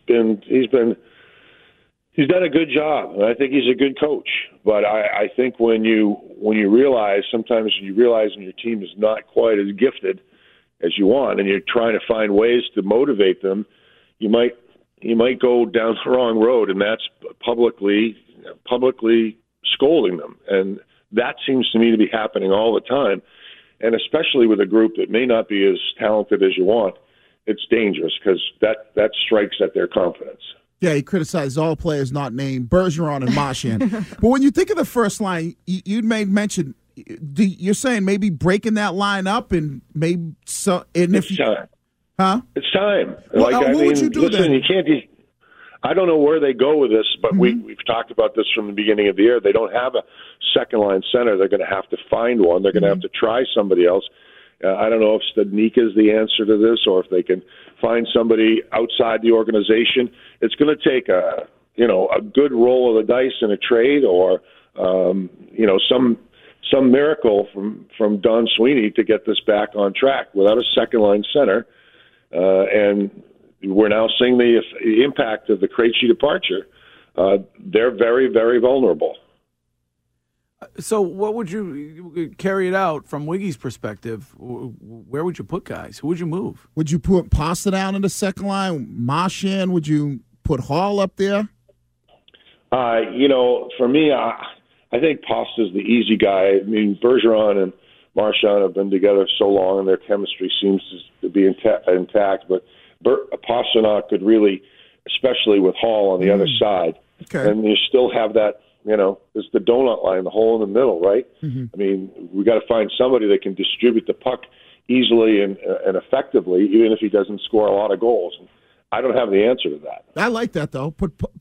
[SPEAKER 13] done a good job, and I think he's a good coach. But I think when you realize, sometimes you realize when your team is not quite as gifted as you want, and you're trying to find ways to motivate them, you might go down the wrong road, and that's publicly scolding them. And that seems to me to be happening all the time, and especially with a group that may not be as talented as you want. It's dangerous because that strikes at their confidence.
[SPEAKER 7] Yeah, he criticized all players not named Bergeron and Marchand. But when you think of the first line, you made mention. You're saying maybe breaking that line up and maybe so. And
[SPEAKER 13] it's time.
[SPEAKER 7] Huh?
[SPEAKER 13] It's time.
[SPEAKER 7] Well, what would you do
[SPEAKER 13] listen,
[SPEAKER 7] then?
[SPEAKER 13] You can't. I don't know where they go with this, but we've talked about this from the beginning of the year. They don't have a second line center. They're going to have to find one. They're going to have to try somebody else. I don't know if Studnicka is the answer to this, or if they can find somebody outside the organization. It's going to take a good roll of the dice in a trade, or some miracle from Don Sweeney to get this back on track. Without a second line center, and we're now seeing the impact of the Krejci departure. They're very, very vulnerable.
[SPEAKER 5] So what would you carry it out from Wiggy's perspective? Where would you put guys? Who would you move?
[SPEAKER 7] Would you put Pasta down in the second line? Marchand? Would you put Hall up there?
[SPEAKER 13] For me, I think Pasta's the easy guy. I mean, Bergeron and Marchand have been together so long, and their chemistry seems to be intact. But Pastrnak could really, especially with Hall on the other side, and you still have that. It's the donut line, the hole in the middle, right? Mm-hmm. I mean, we got to find somebody that can distribute the puck easily and effectively, even if he doesn't score a lot of goals. And I don't have the answer to that.
[SPEAKER 7] I like that though.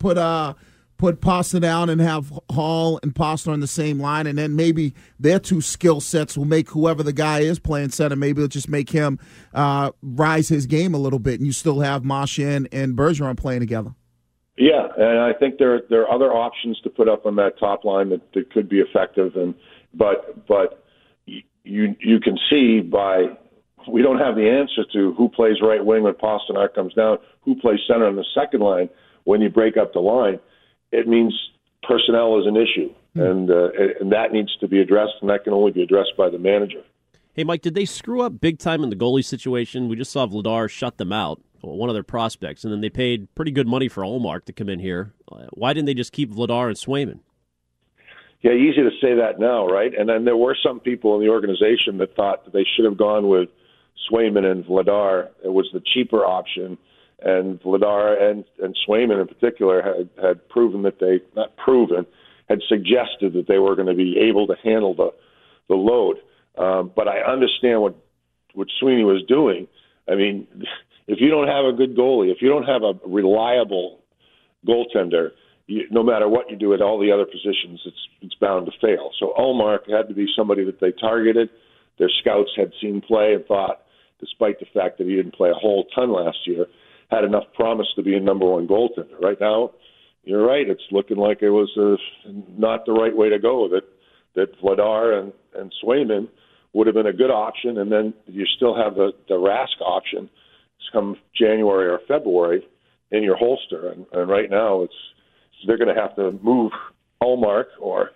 [SPEAKER 7] Put Pasta down and have Hall and Pasta on the same line, and then maybe their two skill sets will make whoever the guy is playing center. Maybe it'll just make him rise his game a little bit, and you still have Marchand and Bergeron playing together.
[SPEAKER 13] Yeah, and I think there are other options to put up on that top line that could be effective, but you can see we don't have the answer to who plays right wing when Pastrnak comes down, who plays center on the second line when you break up the line. It means personnel is an issue, and that needs to be addressed, and that can only be addressed by the manager.
[SPEAKER 6] Hey, Mike, did they screw up big time in the goalie situation? We just saw Vladar shut them out, one of their prospects, and then they paid pretty good money for Ullmark to come in here. Why didn't they just keep Vladar and Swayman?
[SPEAKER 13] Yeah, easy to say that now, right? And then there were some people in the organization that thought that they should have gone with Swayman and Vladar. It was the cheaper option, and Vladar and Swayman in particular had proven that had suggested that they were going to be able to handle the load. But I understand what Sweeney was doing. I mean, if you don't have a good goalie, if you don't have a reliable goaltender, no matter what you do at all the other positions, it's bound to fail. So Ullmark had to be somebody that they targeted. Their scouts had seen play and thought, despite the fact that he didn't play a whole ton last year, had enough promise to be a number one goaltender. Right now, you're right. It's looking like it was not the right way to go. That Vladar and Swayman would have been a good option, and then you still have the Rask option come January or February in your holster. And right now, they're going to have to move Ullmark or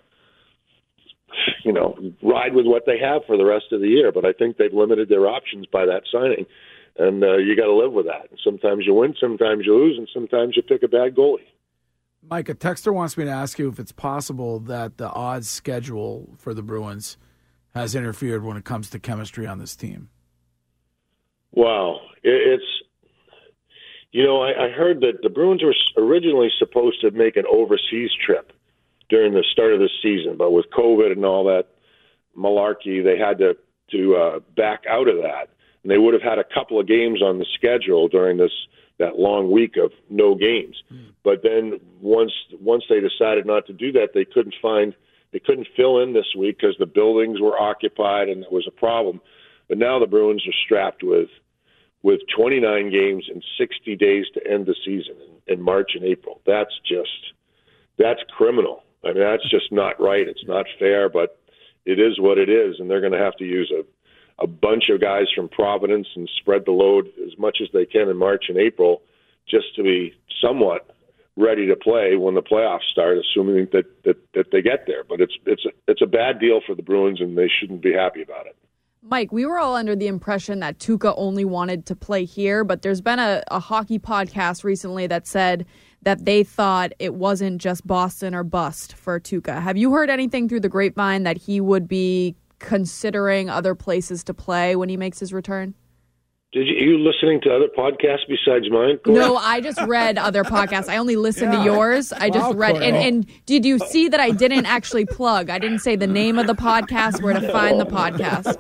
[SPEAKER 13] ride with what they have for the rest of the year. But I think they've limited their options by that signing. And you got to live with that. And sometimes you win, sometimes you lose, and sometimes you pick a bad goalie.
[SPEAKER 5] Mike, a texter wants me to ask you if it's possible that the odds schedule for the Bruins has interfered when it comes to chemistry on this team.
[SPEAKER 13] Wow. I heard that the Bruins were originally supposed to make an overseas trip during the start of the season, but with COVID and all that malarkey, they had to back out of that. And they would have had a couple of games on the schedule during that long week of no games. But then once they decided not to do that, they couldn't fill in this week because the buildings were occupied and it was a problem. But now the Bruins are strapped with 29 games and 60 days to end the season in March and April. That's criminal. I mean, that's just not right. It's not fair, but it is what it is, and they're going to have to use a bunch of guys from Providence and spread the load as much as they can in March and April just to be somewhat ready to play when the playoffs start, assuming that they get there. But it's a bad deal for the Bruins, and they shouldn't be happy about it.
[SPEAKER 8] Mike, we were all under the impression that Tuukka only wanted to play here, but there's been a hockey podcast recently that said that they thought it wasn't just Boston or bust for Tuukka. Have you heard anything through the grapevine that he would be considering other places to play when he makes his return?
[SPEAKER 13] Did you listening to other podcasts besides mine, Corey?
[SPEAKER 8] No, I just read other podcasts. I only listened to yours. I just read. And did you see that I didn't actually plug? I didn't say the name of the podcast, where to find the podcast.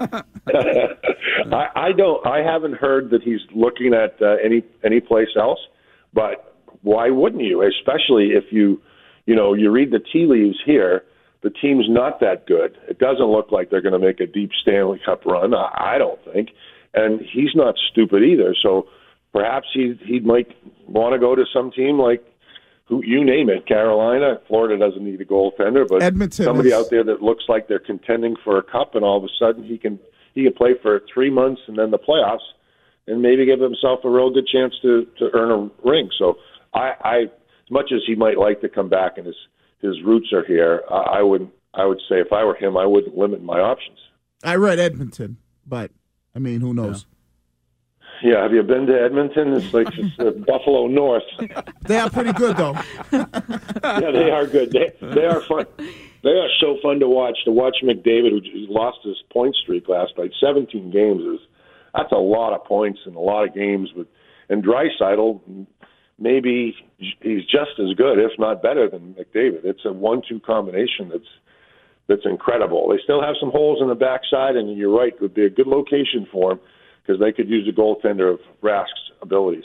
[SPEAKER 13] I haven't heard that he's looking at any place else, but why wouldn't you? Especially if you read the tea leaves here. The team's not that good. It doesn't look like they're going to make a deep Stanley Cup run. I don't think. And he's not stupid either. So perhaps he might want to go to some team like, you name it, Carolina. Florida doesn't need a goaltender, but
[SPEAKER 7] Edmonton
[SPEAKER 13] somebody out there that looks like they're contending for a cup, and all of a sudden he can play for 3 months and then the playoffs and maybe give himself a real good chance to earn a ring. So I as much as he might like to come back and his roots are here, I would say if I were him, I wouldn't limit my options.
[SPEAKER 7] I read Edmonton, but I mean, who knows?
[SPEAKER 13] Yeah, have you been to Edmonton? It's like Buffalo North.
[SPEAKER 7] They are pretty good, though.
[SPEAKER 13] Yeah, they are good. They are fun. They are so fun to watch. To watch McDavid, who lost his point streak last night, 17 games that's a lot of points and a lot of games. And Draisaitl, maybe he's just as good, if not better, than McDavid. It's a 1-2 combination that's incredible. They still have some holes in the backside, and you're right, it would be a good location for them because they could use a goaltender of Rask's abilities.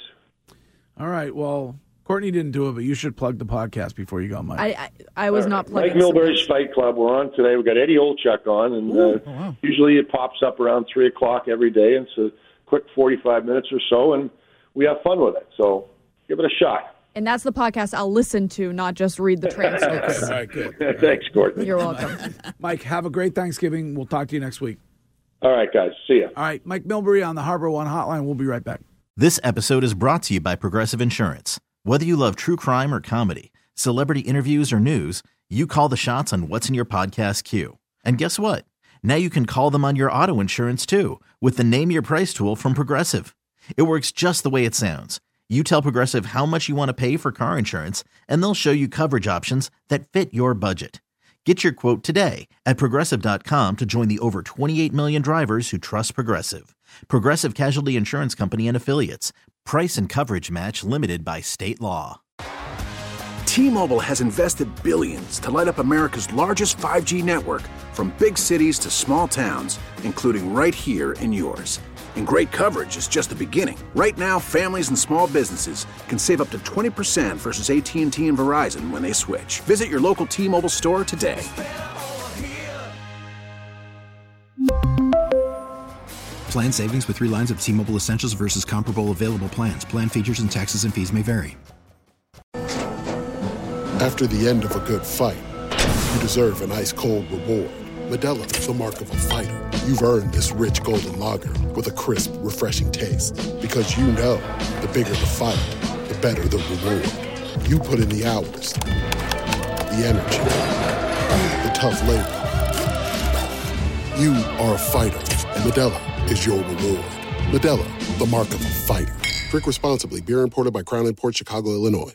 [SPEAKER 13] All
[SPEAKER 5] right, well, Courtney didn't do it, but you should plug the podcast before you go, Mike.
[SPEAKER 8] I was not plugging.
[SPEAKER 13] Mike Milbury's Fight Club. We're on today. We've got Eddie Olczyk on, and usually it pops up around 3 o'clock every day. It's a quick 45 minutes or so, and we have fun with it. So give it a shot.
[SPEAKER 8] And that's the podcast I'll listen to, not just read the transcripts.
[SPEAKER 5] All right, good.
[SPEAKER 13] Thanks, Courtney.
[SPEAKER 8] You're welcome.
[SPEAKER 5] Mike, have a great Thanksgiving. We'll talk to you next week.
[SPEAKER 13] All right, guys. See ya.
[SPEAKER 5] All right, Mike Milbury on the Harbor One Hotline. We'll be right back.
[SPEAKER 20] This episode is brought to you by Progressive Insurance. Whether you love true crime or comedy, celebrity interviews or news, you call the shots on what's in your podcast queue. And guess what? Now you can call them on your auto insurance, too, with the Name Your Price tool from Progressive. It works just the way it sounds. You tell Progressive how much you want to pay for car insurance, and they'll show you coverage options that fit your budget. Get your quote today at Progressive.com to join the over 28 million drivers who trust Progressive. Progressive Casualty Insurance Company and Affiliates. Price and coverage match limited by state law.
[SPEAKER 15] T-Mobile has invested billions to light up America's largest 5G network, from big cities to small towns, including right here in yours. And great coverage is just the beginning. Right now, families and small businesses can save up to 20% versus AT&T and Verizon when they switch. Visit your local T-Mobile store today.
[SPEAKER 21] Plan savings with 3 lines of T-Mobile Essentials versus comparable available plans. Plan features and taxes and fees may vary.
[SPEAKER 22] After the end of a good fight, you deserve an ice-cold reward. Modelo is the mark of a fighter. You've earned this rich golden lager with a crisp, refreshing taste. Because you know, the bigger the fight, the better the reward. You put in the hours, the energy, the tough labor. You are a fighter, and Modelo is your reward. Modelo, the mark of a fighter. Drink responsibly. Beer imported by Crown Imports, Chicago, Illinois.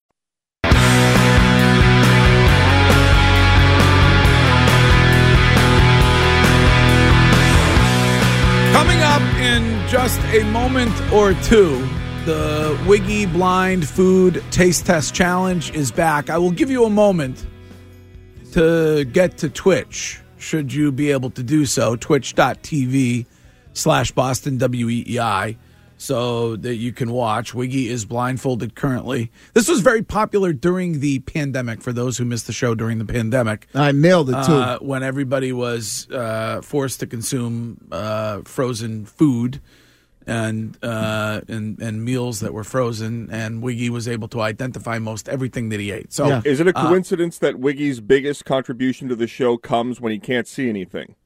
[SPEAKER 5] Coming up in just a moment or two, the Wiggy Blind Food Taste Test Challenge is back. I will give you a moment to get to Twitch, should you be able to do so, twitch.tv/Boston WEEI, so that you can watch. Wiggy is blindfolded currently. This was very popular during the pandemic, for those who missed the show during the pandemic.
[SPEAKER 7] I nailed it, too.
[SPEAKER 5] When everybody was forced to consume frozen food and meals that were frozen, and Wiggy was able to identify most everything that he ate. So,
[SPEAKER 9] is it a coincidence that Wiggy's biggest contribution to the show comes when he can't see anything?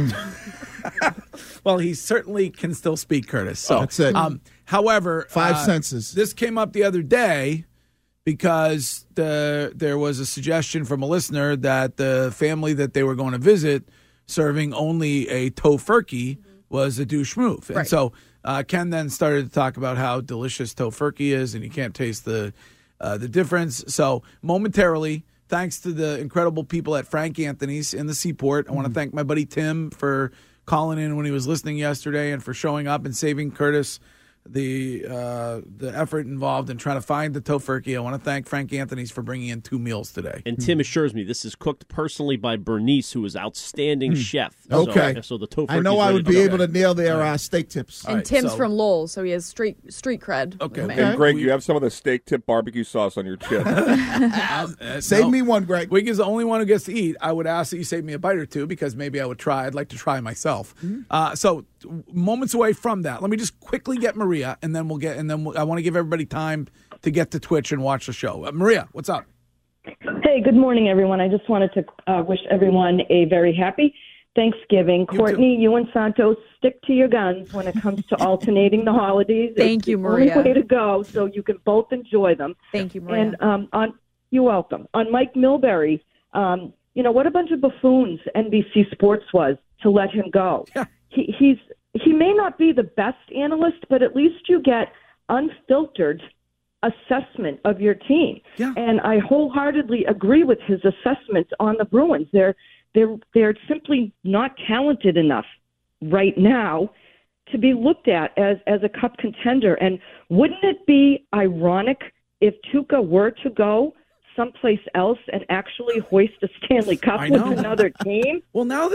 [SPEAKER 5] Well, he certainly can still speak, Curtis. So
[SPEAKER 7] that's it.
[SPEAKER 5] However,
[SPEAKER 7] Five senses.
[SPEAKER 5] This came up the other day because there was a suggestion from a listener that the family that they were going to visit serving only a tofurkey was a douche move. And so Ken then started to talk about how delicious tofurkey is, and you can't taste the difference. So momentarily, thanks to the incredible people at Frank Anthony's in the Seaport, I want to thank my buddy Tim for calling in when he was listening yesterday and for showing up and saving Curtis the effort involved in trying to find the tofurkey. I want to thank Frank Anthony's for bringing in 2 meals today.
[SPEAKER 6] And Tim assures me this is cooked personally by Bernice, who is outstanding chef.
[SPEAKER 7] Okay.
[SPEAKER 6] So the tofurkey.
[SPEAKER 7] I know I would be able to nail their steak tips.
[SPEAKER 8] And Tim's from Lowell, so he has street cred.
[SPEAKER 5] Okay.
[SPEAKER 9] And Greg, you have some of the steak tip barbecue sauce on your chip.
[SPEAKER 7] Save me one, Greg.
[SPEAKER 5] Wig is the only one who gets to eat. I would ask that you save me a bite or two because maybe I would try. I'd like to try myself. So moments away from that, let me just quickly get Maria, and then I want to give everybody time to get to Twitch and watch the show. Maria, what's up?
[SPEAKER 3] Hey, good morning, everyone. I just wanted to wish everyone a very happy Thanksgiving. Courtney, you and Santos, stick to your guns when it comes to alternating the holidays.
[SPEAKER 8] Thank you, Maria.
[SPEAKER 3] It's the only way to go, so you can both enjoy them.
[SPEAKER 8] Thank you, Maria.
[SPEAKER 3] And you're welcome. On Mike Milbury, what a bunch of buffoons NBC Sports was to let him go.
[SPEAKER 5] Yeah.
[SPEAKER 3] He may not be the best analyst, but at least you get unfiltered assessment of your team.
[SPEAKER 5] Yeah.
[SPEAKER 3] And I wholeheartedly agree with his assessments on the Bruins. They're simply not talented enough right now to be looked at as a cup contender. And wouldn't it be ironic if Tuukka were to go someplace else and actually hoist a Stanley Cup with another team?
[SPEAKER 5] Well, now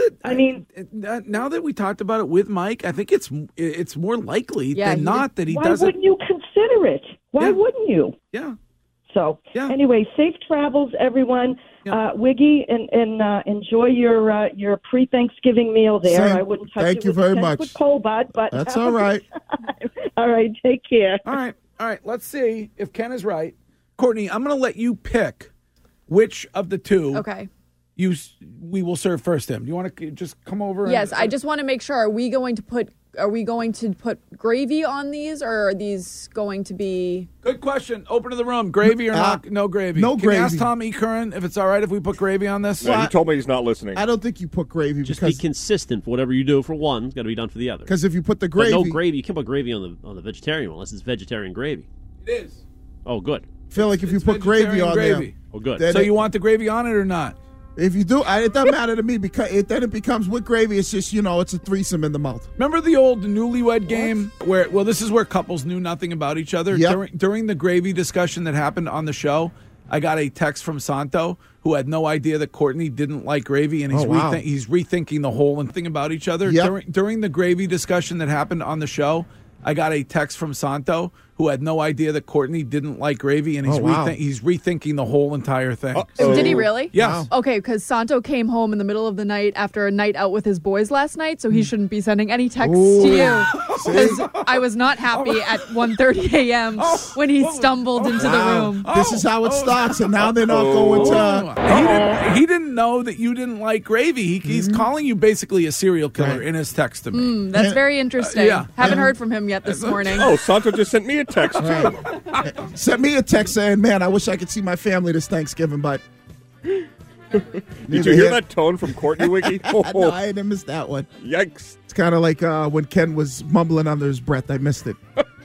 [SPEAKER 5] that we talked about it with Mike, I think it's more likely than not that he doesn't.
[SPEAKER 3] Why wouldn't you consider it? Why wouldn't you?
[SPEAKER 5] Yeah.
[SPEAKER 3] So anyway, safe travels, everyone. Wiggy, and enjoy your pre-Thanksgiving meal there.
[SPEAKER 7] Same.
[SPEAKER 3] I wouldn't touch
[SPEAKER 7] Thank
[SPEAKER 3] it
[SPEAKER 7] you
[SPEAKER 3] with
[SPEAKER 7] very
[SPEAKER 3] 10
[SPEAKER 7] much.
[SPEAKER 3] foot pole, bud, but
[SPEAKER 7] That's all right.
[SPEAKER 3] All right, take care.
[SPEAKER 5] All right. Let's see if Ken is right. Courtney, I'm going to let you pick which of the two we will serve first. Tim, do you want to just come over?
[SPEAKER 8] Yes, I just want to make sure. Are we going to put gravy on these, or are these going to be?
[SPEAKER 5] Good question. Open to the room. Gravy or not? No gravy.
[SPEAKER 7] No
[SPEAKER 5] Can
[SPEAKER 7] gravy.
[SPEAKER 5] you ask Tom E. Curran if it's all right if we put gravy on this?
[SPEAKER 9] Yeah, he told me he's not listening.
[SPEAKER 7] I don't think you put gravy
[SPEAKER 6] Just
[SPEAKER 7] because
[SPEAKER 6] be consistent. Whatever you do for one, it's got to be done for the other.
[SPEAKER 7] Because if you put the
[SPEAKER 6] But
[SPEAKER 7] gravy,
[SPEAKER 6] no gravy. You can't put gravy on the vegetarian one unless it's vegetarian gravy.
[SPEAKER 5] It is.
[SPEAKER 6] Oh, good.
[SPEAKER 7] I feel like if you put gravy on there,
[SPEAKER 6] Oh, good.
[SPEAKER 7] then
[SPEAKER 5] So you want the gravy on it or not?
[SPEAKER 7] if you do, it doesn't matter to me because then it becomes with gravy. It's just it's a threesome in the mouth.
[SPEAKER 5] Remember the old newlywed game where this is where couples knew nothing about each other?
[SPEAKER 7] Yep.
[SPEAKER 5] During the gravy discussion that happened on the show, I got a text from Santo who had no idea that Courtney didn't like gravy, and he's he's rethinking the whole thing about each other.
[SPEAKER 7] Yep.
[SPEAKER 5] During the gravy discussion that happened on the show, I got a text from Santo who had no idea that Courtney didn't like gravy, and he's rethinking the whole entire thing.
[SPEAKER 8] Did he really?
[SPEAKER 5] Yes.
[SPEAKER 8] Wow. Okay, because Santo came home in the middle of the night after a night out with his boys last night, so he shouldn't be sending any texts to you. Because I was not happy at 1:30 a.m. when he stumbled into the room.
[SPEAKER 7] This is how it starts, and now they're not going to.
[SPEAKER 5] He didn't know that you didn't like gravy. He's calling you basically a serial killer in his text to me.
[SPEAKER 8] That's very interesting. Haven't heard from him yet this morning.
[SPEAKER 9] Oh, Santo just sent me a text, too.
[SPEAKER 7] Sent me a text saying, man, I wish I could see my family this Thanksgiving, but
[SPEAKER 9] Did you hear that tone from Courtney, Wiggy?
[SPEAKER 7] No, I didn't miss that one.
[SPEAKER 9] Yikes.
[SPEAKER 7] It's kind of like when Ken was mumbling under his breath. I missed it.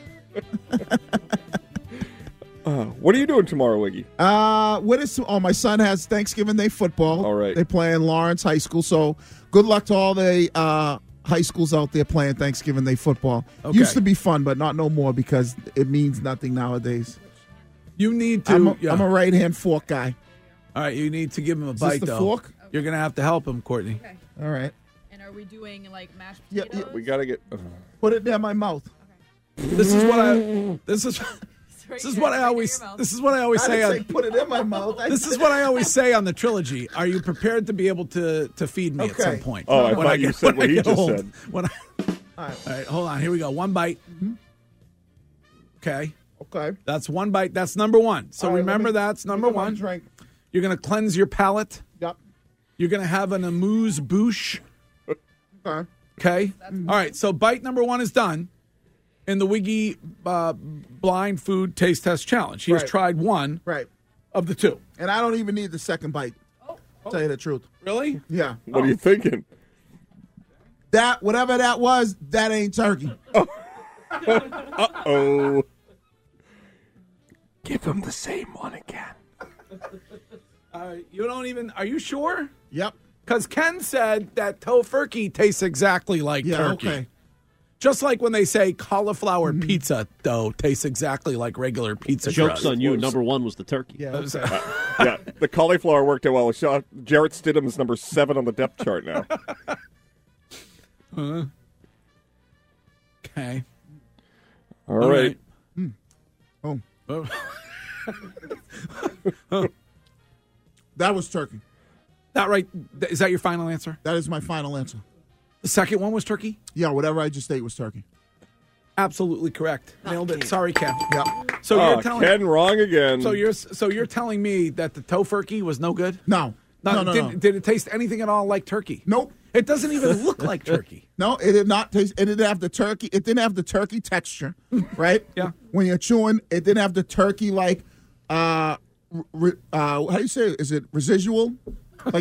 [SPEAKER 9] What are you doing tomorrow, Wiggy?
[SPEAKER 7] My son has Thanksgiving Day football.
[SPEAKER 9] All right.
[SPEAKER 7] They play in Lawrence High School, so good luck to all the high schools out there playing Thanksgiving Day football.
[SPEAKER 5] Okay.
[SPEAKER 7] Used to be fun, but not no more because it means nothing nowadays.
[SPEAKER 5] You need to.
[SPEAKER 7] I'm a right-hand fork guy.
[SPEAKER 5] All right, you need to give him a
[SPEAKER 7] Is
[SPEAKER 5] bite,
[SPEAKER 7] this the
[SPEAKER 5] though.
[SPEAKER 7] fork?
[SPEAKER 5] You're going to have to help him, Courtney.
[SPEAKER 8] Okay.
[SPEAKER 7] All right.
[SPEAKER 8] And are we doing like mashed
[SPEAKER 7] Yep,
[SPEAKER 8] potatoes?
[SPEAKER 9] We got to get...
[SPEAKER 7] Put it down my mouth.
[SPEAKER 5] This is what I. This is what I always say.
[SPEAKER 7] I didn't say put it in my mouth.
[SPEAKER 5] This is what I always say on the trilogy. Are you prepared to be able to feed me at some point?
[SPEAKER 9] Oh, I thought you said what he just said.
[SPEAKER 5] All right, hold on. Here we go. One bite. Okay.
[SPEAKER 7] Okay.
[SPEAKER 5] That's one bite. That's number one. So
[SPEAKER 7] All right,
[SPEAKER 5] remember that's number one.
[SPEAKER 7] Drink.
[SPEAKER 5] You're going to cleanse your palate.
[SPEAKER 7] Yep.
[SPEAKER 5] You're going to have an amuse-bouche.
[SPEAKER 7] Okay.
[SPEAKER 5] Okay. All right. So bite number one is done in the Wiggy Blind Food Taste Test Challenge. He has
[SPEAKER 7] Right.
[SPEAKER 5] tried one of the two.
[SPEAKER 7] And I don't even need the second bite. Tell you the truth.
[SPEAKER 5] Really?
[SPEAKER 7] Yeah.
[SPEAKER 9] What are you thinking?
[SPEAKER 7] That whatever that was, that ain't turkey.
[SPEAKER 9] Uh-oh.
[SPEAKER 7] Give him the same one again.
[SPEAKER 5] You don't even. Are you sure?
[SPEAKER 7] Yep.
[SPEAKER 5] Because Ken said that tofurkey tastes exactly like turkey.
[SPEAKER 7] Okay.
[SPEAKER 5] Just like when they say cauliflower pizza dough tastes exactly like regular pizza.
[SPEAKER 6] Joke's
[SPEAKER 5] crust.
[SPEAKER 6] on you. Number one was the turkey.
[SPEAKER 7] Yeah.
[SPEAKER 9] Yeah, the cauliflower worked out well. Jarrett Stidham is number 7 on the depth chart now.
[SPEAKER 5] Okay.
[SPEAKER 9] All right.
[SPEAKER 7] That was turkey.
[SPEAKER 5] That right? Is that your final answer?
[SPEAKER 7] That is my final answer.
[SPEAKER 5] The second one was turkey?
[SPEAKER 7] Yeah, whatever I just ate was turkey.
[SPEAKER 5] Absolutely correct. Nailed it. Sorry, Ken.
[SPEAKER 7] Yep.
[SPEAKER 5] So
[SPEAKER 9] Oh,
[SPEAKER 5] you're telling
[SPEAKER 9] Ken wrong again.
[SPEAKER 5] So you're telling me that the tofurkey was no good?
[SPEAKER 7] No. No.
[SPEAKER 5] Did it taste anything at all like turkey?
[SPEAKER 7] Nope.
[SPEAKER 5] It doesn't even look like turkey.
[SPEAKER 7] No, it did not taste. It didn't have the turkey. It didn't have the turkey texture, right?
[SPEAKER 5] Yeah.
[SPEAKER 7] When you're chewing, it didn't have the turkey like. How do you say it? Is it residual? Like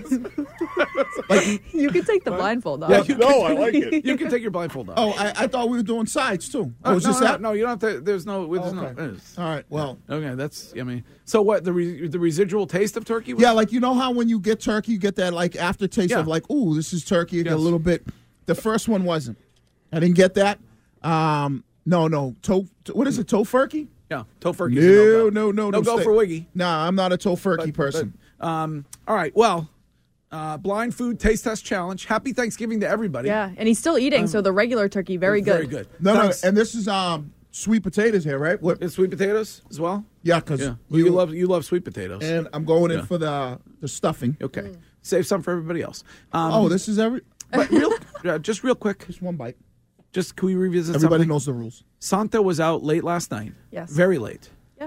[SPEAKER 7] like
[SPEAKER 8] You can take the blindfold off.
[SPEAKER 5] Yeah,
[SPEAKER 9] I like it.
[SPEAKER 5] You can take your blindfold off.
[SPEAKER 7] Oh, I thought we were doing sides too.
[SPEAKER 5] Oh,
[SPEAKER 7] is this that?
[SPEAKER 5] No, you don't have to. There's no.
[SPEAKER 7] Okay. All right. Well.
[SPEAKER 5] Okay, that's. I mean, so what? The residual taste of turkey? Was?
[SPEAKER 7] Yeah, like you know how when you get turkey, you get that like aftertaste
[SPEAKER 5] Yeah.
[SPEAKER 7] of like, ooh, this is turkey. You get a
[SPEAKER 5] Yes.
[SPEAKER 7] little bit. The first one wasn't. I didn't get that. No. What is it? Tofurkey?
[SPEAKER 5] Yeah, tofurkey.
[SPEAKER 7] No.
[SPEAKER 5] No go
[SPEAKER 7] stay-
[SPEAKER 5] for Wiggy.
[SPEAKER 7] Nah, I'm not a tofurkey person.
[SPEAKER 5] All right. Well, blind food taste test challenge. Happy Thanksgiving to everybody.
[SPEAKER 8] Yeah, and he's still eating, so the regular turkey, very good.
[SPEAKER 5] Very good.
[SPEAKER 7] No,
[SPEAKER 5] Thanks.
[SPEAKER 7] and this is sweet potatoes here, right? What?
[SPEAKER 5] It's sweet potatoes as well.
[SPEAKER 7] Yeah, because
[SPEAKER 5] Yeah. You love sweet potatoes.
[SPEAKER 7] and I'm going in
[SPEAKER 5] Yeah.
[SPEAKER 7] for the stuffing.
[SPEAKER 5] Okay. Save some for everybody else.
[SPEAKER 7] This is
[SPEAKER 5] just real quick.
[SPEAKER 7] just one bite.
[SPEAKER 5] Just can we revisit
[SPEAKER 7] Everybody
[SPEAKER 5] something?
[SPEAKER 7] knows the rules.
[SPEAKER 5] Santa was out late last night.
[SPEAKER 8] Yes.
[SPEAKER 5] Very late.
[SPEAKER 8] Yeah.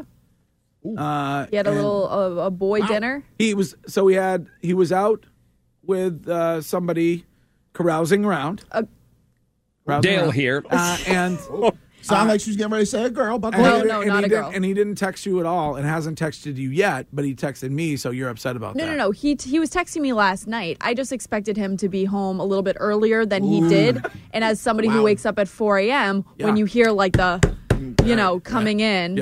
[SPEAKER 5] He
[SPEAKER 8] He had a little a boy dinner.
[SPEAKER 5] He was out with somebody carousing around. Carousing
[SPEAKER 2] Dale
[SPEAKER 5] around.
[SPEAKER 2] here.
[SPEAKER 5] And
[SPEAKER 7] Sound like she's getting ready to say a girl, but
[SPEAKER 8] No, not a girl.
[SPEAKER 5] And he didn't text you at all, and hasn't texted you yet. But he texted me, so you're upset about that.
[SPEAKER 8] No. He was texting me last night. I just expected him to be home a little bit earlier than he did. And as somebody who wakes up at 4 a.m., when you hear like the, coming in,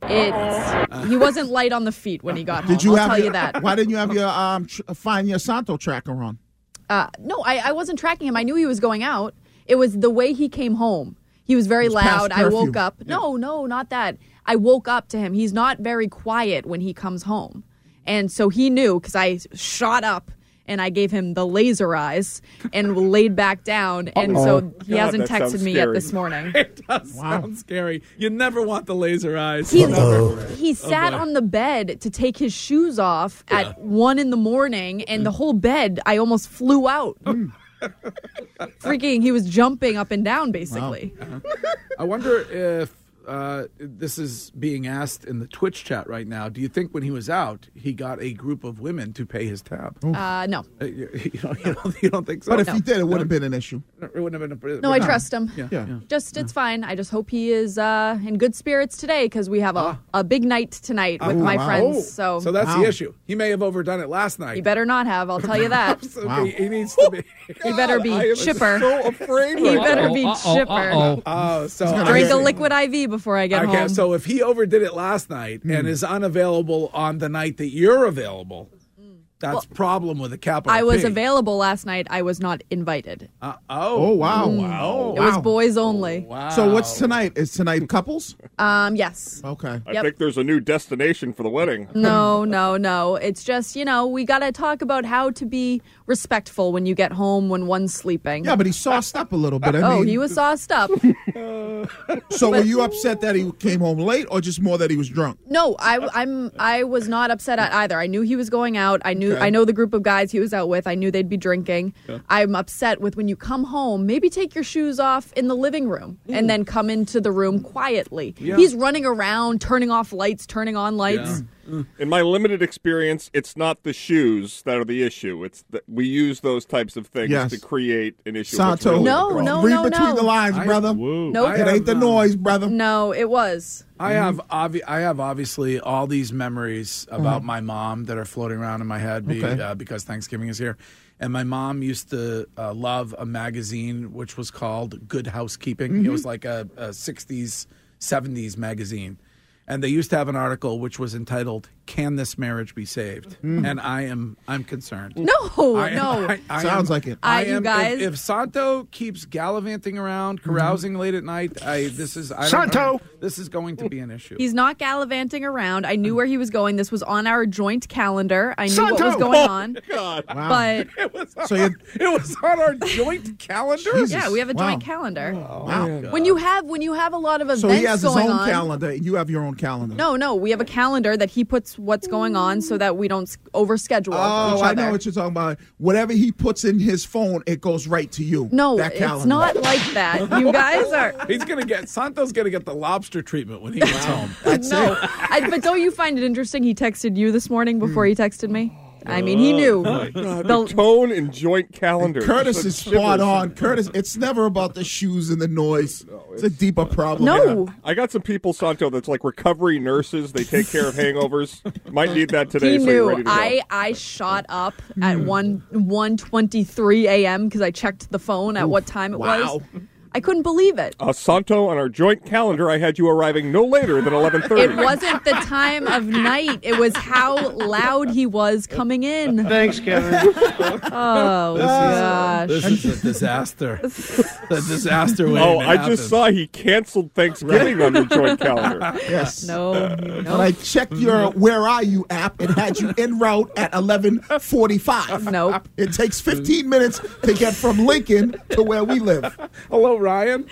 [SPEAKER 8] he wasn't light on the feet when he got home.
[SPEAKER 7] Did you
[SPEAKER 8] I'll
[SPEAKER 7] have
[SPEAKER 8] tell
[SPEAKER 7] your,
[SPEAKER 8] you that.
[SPEAKER 7] Why didn't you have your find your Santo tracker on?
[SPEAKER 8] No, I wasn't tracking him. I knew he was going out. It was the way he came home. He was very
[SPEAKER 7] It was past
[SPEAKER 8] loud. I woke
[SPEAKER 7] curfew.
[SPEAKER 8] up. No, not that. I woke up to him. He's not very quiet when he comes home. And so he knew because I shot up and I gave him the laser eyes and laid back down. And so he hasn't texted me yet this morning.
[SPEAKER 5] It does sound scary. You never want the laser eyes.
[SPEAKER 8] He sat on the bed to take his shoes off at 1 a.m. and the whole bed, I almost flew out. Freaking, he was jumping up and down, basically.
[SPEAKER 5] I wonder if this is being asked in the Twitch chat right now. Do you think when he was out, he got a group of women to pay his tab?
[SPEAKER 8] No.
[SPEAKER 5] You don't think so?
[SPEAKER 7] But if he did, it wouldn't have been an issue.
[SPEAKER 5] It wouldn't have been.
[SPEAKER 8] No, I trust him.
[SPEAKER 5] Yeah.
[SPEAKER 8] It's fine. I just hope he is in good spirits today because we have a big night tonight with my friends. So
[SPEAKER 5] that's the issue. He may have overdone it last night.
[SPEAKER 8] He better not have. I'll tell you that.
[SPEAKER 5] He needs to be.
[SPEAKER 8] He better be chipper.
[SPEAKER 9] So afraid.
[SPEAKER 8] He better be chipper.
[SPEAKER 5] So
[SPEAKER 8] drink a liquid IV before I get home.
[SPEAKER 5] Okay, so if he overdid it last night and is unavailable on the night that you're available, that's problem with a capital
[SPEAKER 8] I was
[SPEAKER 5] P.
[SPEAKER 8] available last night. I was not invited.
[SPEAKER 7] Oh, wow.
[SPEAKER 8] It was boys only.
[SPEAKER 5] Wow.
[SPEAKER 7] So what's tonight? Is tonight couples?
[SPEAKER 8] Yes.
[SPEAKER 7] Okay.
[SPEAKER 9] I think there's a new destination for the wedding.
[SPEAKER 8] No. It's just, we got to talk about how to be respectful when you get home when one's sleeping.
[SPEAKER 7] Yeah, but he sauced up a little bit. I mean,
[SPEAKER 8] he was sauced up.
[SPEAKER 7] So were you upset that he came home late or just more that he was drunk?
[SPEAKER 8] No, I was not upset at either. I knew he was going out. I know the group of guys he was out with. I knew they'd be drinking. Yeah. I'm upset with when you come home, maybe take your shoes off in the living room and then come into the room quietly. Yeah. He's running around, turning off lights, turning on lights.
[SPEAKER 5] Yeah.
[SPEAKER 9] In my limited experience, it's not the shoes that are the issue. It's that we use those types of things to create an issue.
[SPEAKER 7] Santo,
[SPEAKER 9] really
[SPEAKER 7] read between the lines, brother.
[SPEAKER 8] Nope.
[SPEAKER 7] It ain't the noise, brother.
[SPEAKER 8] No, it was.
[SPEAKER 5] I have obviously all these memories about my mom that are floating around in my head because Thanksgiving is here. And my mom used to love a magazine which was called Good Housekeeping. It was like a 60s, 70s magazine. And they used to have an article which was entitled, "Can This Marriage Be Saved?" And I'm concerned.
[SPEAKER 8] No.
[SPEAKER 7] Sounds like it.
[SPEAKER 8] You guys.
[SPEAKER 5] If Santo keeps gallivanting around, carousing late at night, this is going to be an issue.
[SPEAKER 8] He's not gallivanting around. I knew where he was going. This was on our joint calendar. I knew what was going on.
[SPEAKER 5] God.
[SPEAKER 7] Wow.
[SPEAKER 8] But
[SPEAKER 5] it was on our joint calendar.
[SPEAKER 7] Jesus.
[SPEAKER 8] Yeah, we have a joint calendar.
[SPEAKER 7] Wow.
[SPEAKER 8] When you have a lot of events
[SPEAKER 7] so he has his
[SPEAKER 8] going
[SPEAKER 7] own
[SPEAKER 8] on,
[SPEAKER 7] calendar. You have your own calendar.
[SPEAKER 8] No, we have a calendar that he puts what's going on so that we don't overschedule each other.
[SPEAKER 7] I know what you're talking about. Whatever he puts in his phone, it goes right to you.
[SPEAKER 8] No,
[SPEAKER 7] that calendar.
[SPEAKER 8] It's not like that. You guys are.
[SPEAKER 5] Santo's gonna get the lobster treatment when he gets home.
[SPEAKER 7] That's it.
[SPEAKER 8] But don't you find it interesting? He texted you this morning before he texted me. I mean, he knew.
[SPEAKER 9] The tone and joint calendar.
[SPEAKER 7] And Curtis is spot on. Curtis, it's never about the shoes and the noise. It's a deeper problem.
[SPEAKER 8] No.
[SPEAKER 9] I got some people, Santo, that's like recovery nurses. They take care of hangovers. Might need that today.
[SPEAKER 8] He
[SPEAKER 9] so
[SPEAKER 8] knew.
[SPEAKER 9] you're ready to go.
[SPEAKER 8] I shot up at 1:23 a.m. because I checked the phone at what time it was. I couldn't believe it.
[SPEAKER 9] Santo, on our joint calendar, I had you arriving no later than 11:30.
[SPEAKER 8] It wasn't the time of night. It was how loud he was coming in.
[SPEAKER 2] Thanks, Kevin.
[SPEAKER 8] Oh, gosh.
[SPEAKER 5] This is a disaster. The disaster waiting to
[SPEAKER 9] I
[SPEAKER 5] happen.
[SPEAKER 9] just saw he canceled Thanksgiving on your joint calendar.
[SPEAKER 7] Yes.
[SPEAKER 8] No.
[SPEAKER 7] When I checked your Where Are You app, it had you en route at 11:45.
[SPEAKER 8] Nope.
[SPEAKER 7] It takes 15 minutes to get from Lincoln to where we live.
[SPEAKER 5] Hello, Ryan.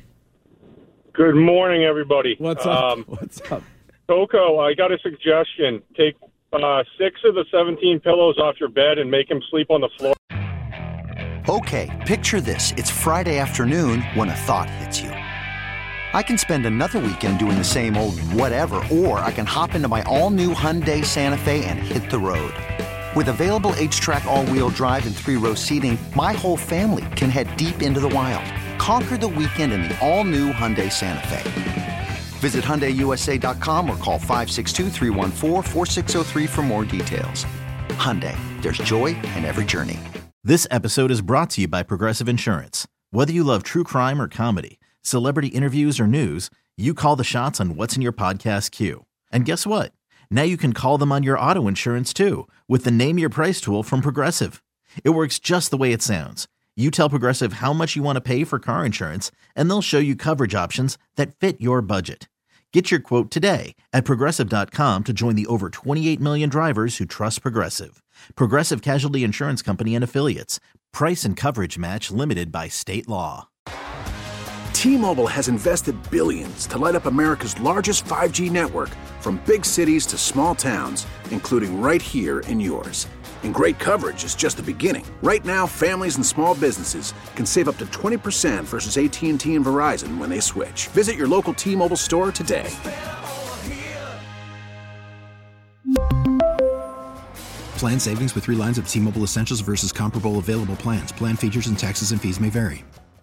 [SPEAKER 2] Good morning, everybody.
[SPEAKER 5] What's up? What's up?
[SPEAKER 2] Coco, I got a suggestion. Take 6 of the 17 pillows off your bed and make him sleep on the floor.
[SPEAKER 18] Okay, picture this. It's Friday afternoon when a thought hits you. I can spend another weekend doing the same old whatever, or I can hop into my all-new Hyundai Santa Fe and hit the road. With available H-Track all-wheel drive and 3-row seating, my whole family can head deep into the wild. Conquer the weekend in the all-new Hyundai Santa Fe. Visit HyundaiUSA.com or call 562-314-4603 for more details. Hyundai, there's joy in every journey.
[SPEAKER 20] This episode is brought to you by Progressive Insurance. Whether you love true crime or comedy, celebrity interviews or news, you call the shots on what's in your podcast queue. And guess what? Now you can call them on your auto insurance too with the Name Your Price tool from Progressive. It works just the way it sounds. You tell Progressive how much you want to pay for car insurance, and they'll show you coverage options that fit your budget. Get your quote today at Progressive.com to join the over 28 million drivers who trust Progressive. Progressive Casualty Insurance Company and Affiliates. Price and coverage match limited by state law.
[SPEAKER 15] T-Mobile has invested billions to light up America's largest 5G network, from big cities to small towns, including right here in yours. And great coverage is just the beginning. Right now, families and small businesses can save up to 20% versus AT&T and Verizon when they switch. Visit your local T-Mobile store today.
[SPEAKER 21] Plan savings with 3 lines of T-Mobile Essentials versus comparable available plans. Plan features and taxes and fees may vary.